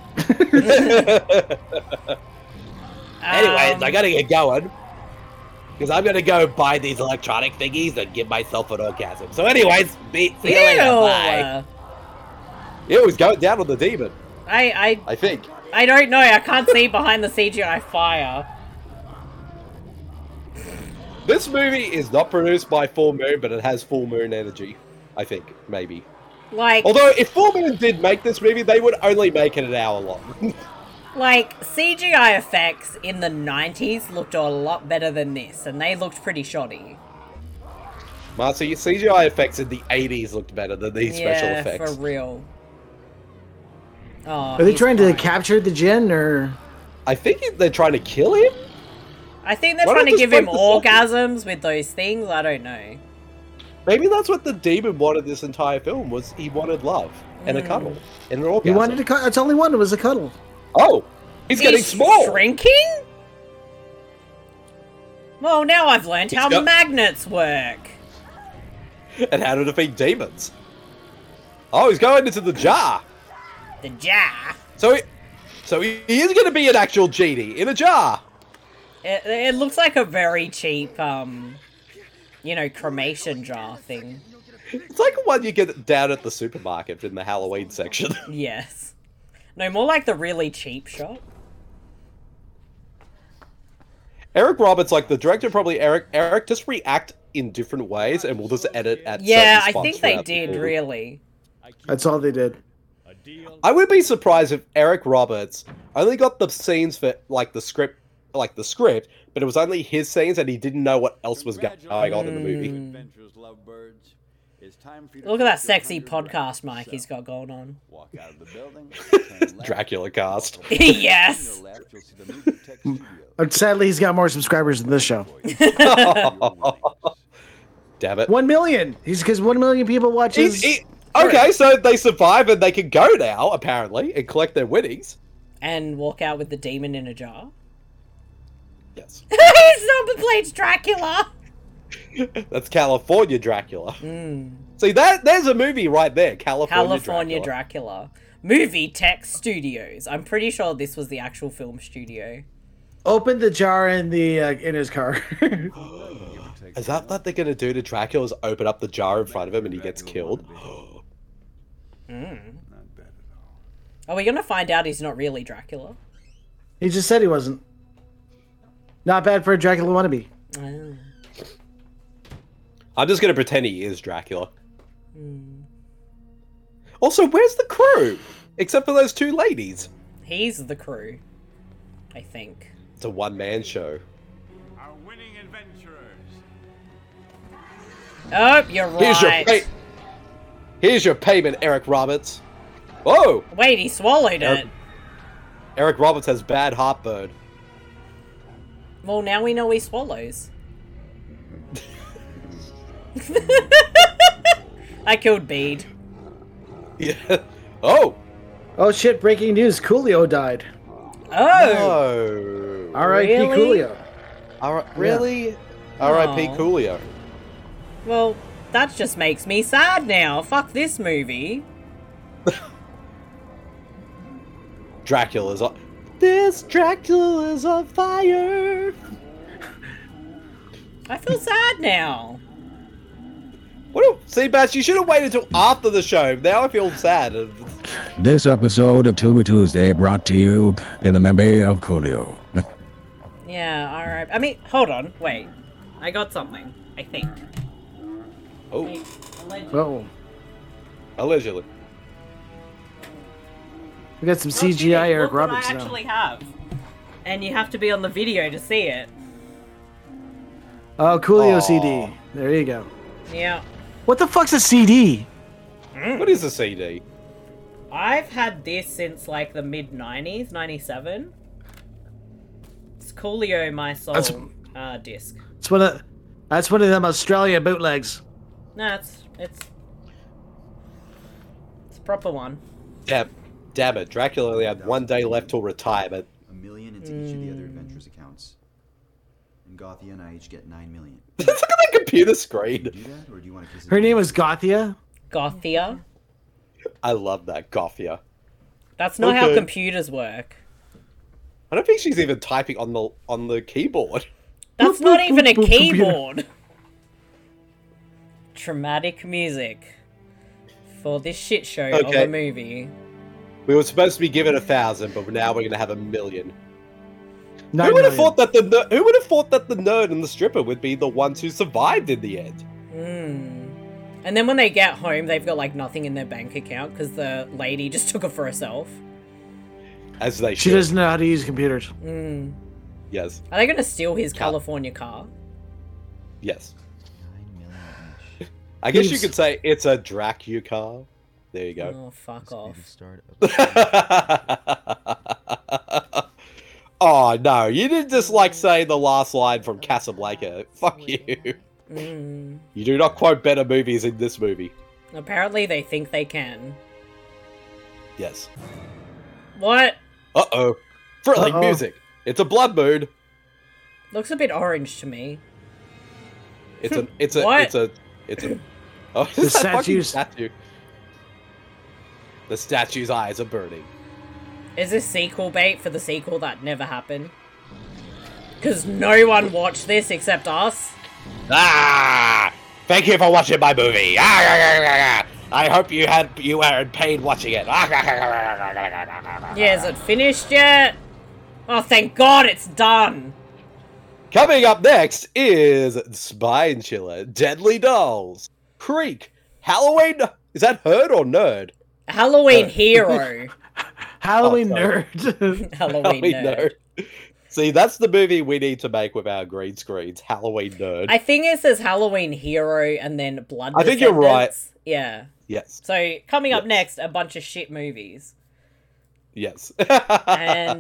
Anyways, I gotta get going. Because I'm gonna go buy these electronic thingies and give myself an orgasm. So anyways, see you later, bye. Yeah, it was going down on the demon. I think. I don't know, I can't see behind the CGI fire. This movie is not produced by Full Moon, but it has Full Moon energy. I think, maybe. Like, although, if Full Moon did make this movie, they would only make it an hour long. Like, CGI effects in the 90s looked a lot better than this, and they looked pretty shoddy. Marcy, CGI effects in the 80s looked better than these special effects. Yeah, for real. Oh, are they trying to capture the djinn, or...? I think they're trying to kill him? I think they're trying to give him orgasms with those things, I don't know. Maybe that's what the demon wanted this entire film, was he wanted love, and a cuddle, and an orgasm. He wanted a cuddle, that's all he wanted was a cuddle. Oh! He's getting small! Shrinking? Well, now I've learned how magnets work. And how to defeat demons. Oh, he's going into the jar! The jar? So he is going to be an actual genie in a jar! It looks like a very cheap, you know, cremation jar thing. It's like one you get down at the supermarket in the Halloween section. Yes. No, more like the really cheap shop. Eric Roberts, like the director, probably Eric just react in different ways, and we'll just edit at yeah, certain I think they did, really. That's all they did. I would be surprised if Eric Roberts only got the scenes for, like, the script, but it was only his scenes, and he didn't know what else was going on in the movie. Look at that sexy podcast mic he's got going on. Walk out of the building. Dracula cast. Yes. Sadly, he's got more subscribers than this show. Damn it. 1 million. Because 1 million people watch his... Okay, so they survive and they can go now, apparently, and collect their winnings. And walk out with the demon in a jar. Yes. His number plate's Dracula. That's California Dracula. See, there's a movie right there, California Dracula. Movie Tech Studios. I'm pretty sure this was the actual film studio. Open the jar in his car. Is that what they're going to do to Dracula, is open up the jar in front of him and he gets killed? Are we going to find out he's not really Dracula? He just said he wasn't. Not bad for a Dracula wannabe. Oh. I'm just going to pretend he is Dracula. Also, where's the crew? Except for those two ladies. He's the crew, I think. It's a one-man show. Our winning adventurers. Oh, you're right. Here's your payment, Eric Roberts. Whoa! Wait, he swallowed it. Eric Roberts has bad heartburn. Well, now we know he swallows. I killed Bede. Yeah. Oh! Oh shit, breaking news. Coolio died. Oh! No. R.I.P. Really? Coolio. Really? Yeah. R.I.P. Aw. Coolio. Well, that just makes me sad now. Fuck this movie. Dracula's on... This Dracula's on fire! I feel sad now. What See, Bash, you should have waited until after the show. Now I feel sad. This episode of Tubi Tuesday brought to you in the memory of Coolio. Yeah, alright. I mean, hold on. Wait. I got something, I think. Oh. Oh. Allegedly. We got some CGI Eric Look what Roberts I now. actually have. And you have to be on the video to see it. Oh, Coolio CD. There you go. Yeah. What the fuck's a CD? What is a CD? I've had this since like the mid-90s, 97. It's Coolio My Soul disc. That's one of them Australia bootlegs. No, it's a proper one. Damn it. Dracula only had 1 day left till retirement. $1 million into each of the other adventures accounts. And Gothia and I each get $9 million. Look at that computer screen. Do that, or do you want to kiss Her name was Gothia? Gothia? I love that, Gothia. That's not how computers work. I don't think she's even typing on the keyboard. That's not even a keyboard. Traumatic music for this shit show of a movie. We were supposed to be given 1,000, but now we're gonna have 1 million. $9 Who would have million. thought that the nerd and the stripper would be the ones who survived in the end? And then when they get home, they've got like nothing in their bank account because the lady just took it for herself. As they should. She doesn't know how to use computers. Yes. Are they going to steal his California car? Yes. I guess you could say it's a Dracu car. There you go. Oh, fuck off. Oh, no. You didn't just, say the last line from Casablanca. Fuck you. You do not quote better movies in this movie. Apparently they think they can. Yes. What? Uh-oh. Thrilling music. It's a blood moon. Looks a bit orange to me. It's a oh, The statue's statue. The statue's eyes are burning. Is this sequel bait for the sequel that never happened? Because no one watched this except us. Thank you for watching my movie. I hope you weren't paid watching it. Yeah, is it finished yet? Oh, thank God it's done. Coming up next is Spine Chiller, Deadly Dolls, Creek, Halloween. Is that Herd or Nerd? Halloween Hero. Halloween Nerd. Halloween Nerd. See, that's the movie we need to make with our green screens. Halloween Nerd. I think it says Halloween Hero and then Blood I think you're right. Yeah. Yes. So, coming up next, a bunch of shit movies. Yes. And,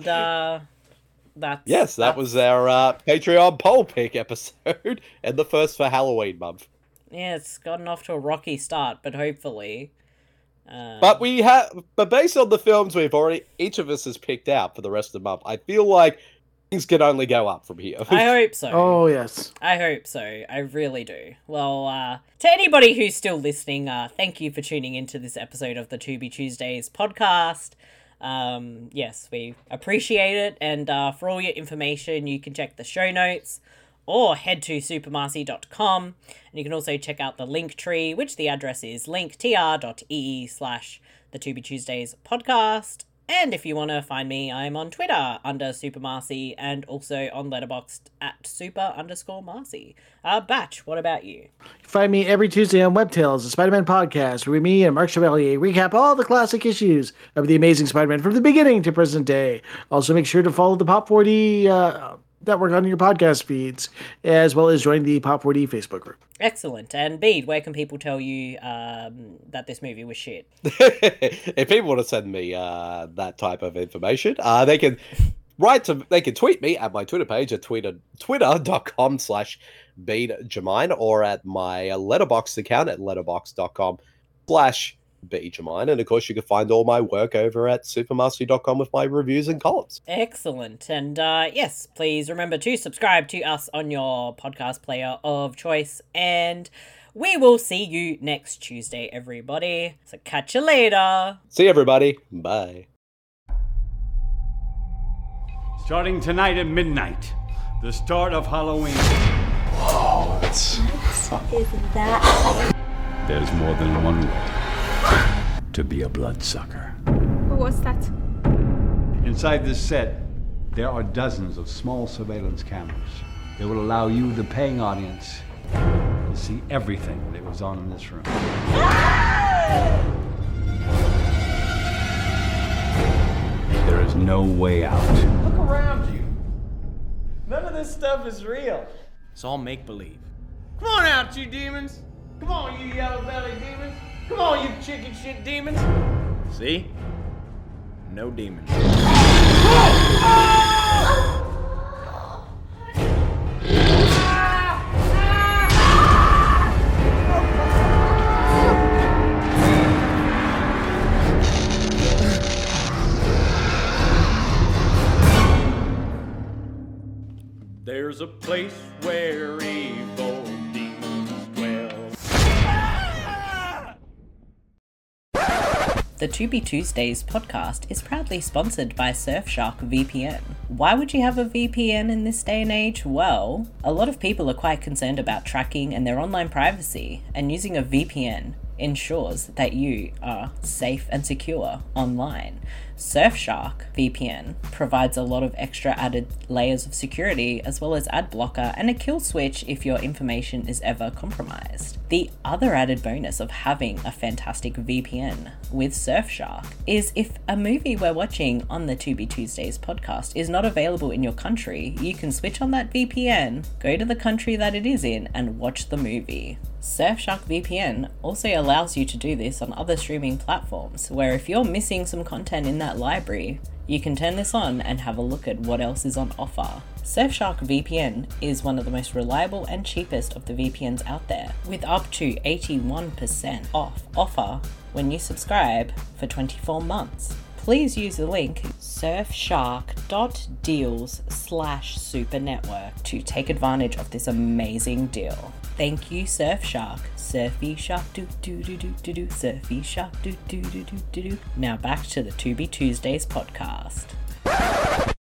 that was our Patreon poll pick episode, and the first for Halloween month. Yeah, it's gotten off to a rocky start, but hopefully... But based on the films each of us has picked out for the rest of the month, I feel like things can only go up from here. I hope so. Oh, yes. I hope so. I really do. Well, to anybody who's still listening, thank you for tuning into this episode of the Tubi Tuesdays podcast. Yes, we appreciate it. And for all your information, you can check the show notes or head to supermarcy.com. And you can also check out the link tree, which the address is linktr.ee/the Tubi Tuesdays podcast. And if you want to find me, I'm on Twitter under supermarcy and also on Letterboxd at super_marcy. Batch, what about you? Find me every Tuesday on WebTales, the Spider-Man podcast, where me and Mark Chevalier recap all the classic issues of the Amazing Spider-Man from the beginning to present day. Also, make sure to follow the Pop 4D network on your podcast feeds, as well as join the Pop 4D Facebook group. Excellent. And Bede, where can people tell you that this movie was shit? If people want to send me that type of information, they can tweet me at my Twitter page at twitter.com/BedeJamine or at my Letterboxd account at letterboxd.com/BedeJamine. And of course, you can find all my work over at supermastery.com with my reviews and columns. Excellent. And yes, please remember to subscribe to us on your podcast player of choice. And we will see you next Tuesday, everybody. So catch you later. See everybody. Bye. Starting tonight at midnight, the start of Halloween. Whoa, that's... Is that... There's more than one way to be a bloodsucker. What's that? Inside this set, there are dozens of small surveillance cameras. They will allow you, the paying audience, to see everything that goes on in this room. There is no way out. Look around you. None of this stuff is real. It's all make-believe. Come on out, you demons. Come on, you yellow-bellied demons. Come on, you chicken shit demons. See? No demons. There's a place where evil demons dwell. The To Be Tuesdays podcast is proudly sponsored by Surfshark VPN. Why would you have a VPN in this day and age? Well, a lot of people are quite concerned about tracking and their online privacy, and using a VPN ensures that you are safe and secure online. Surfshark VPN provides a lot of extra added layers of security, as well as ad blocker and a kill switch if your information is ever compromised. The other added bonus of having a fantastic VPN with Surfshark is if a movie we're watching on the To Be Tuesdays podcast is not available in your country, you can switch on that VPN, go to the country that it is in, and watch the movie. Surfshark VPN also allows you to do this on other streaming platforms, where if you're missing some content in that library, you can turn this on and have a look at what else is on offer. Surfshark VPN is one of the most reliable and cheapest of the VPNs out there, with up to 81% off offer when you subscribe for 24 months. Please use the link surfshark.deals/supernetwork to take advantage of this amazing deal. Thank you, Surfshark. Surfy shark do do do do do do. Surfy shark do do do do do do. Now back to the To Be Tuesdays podcast.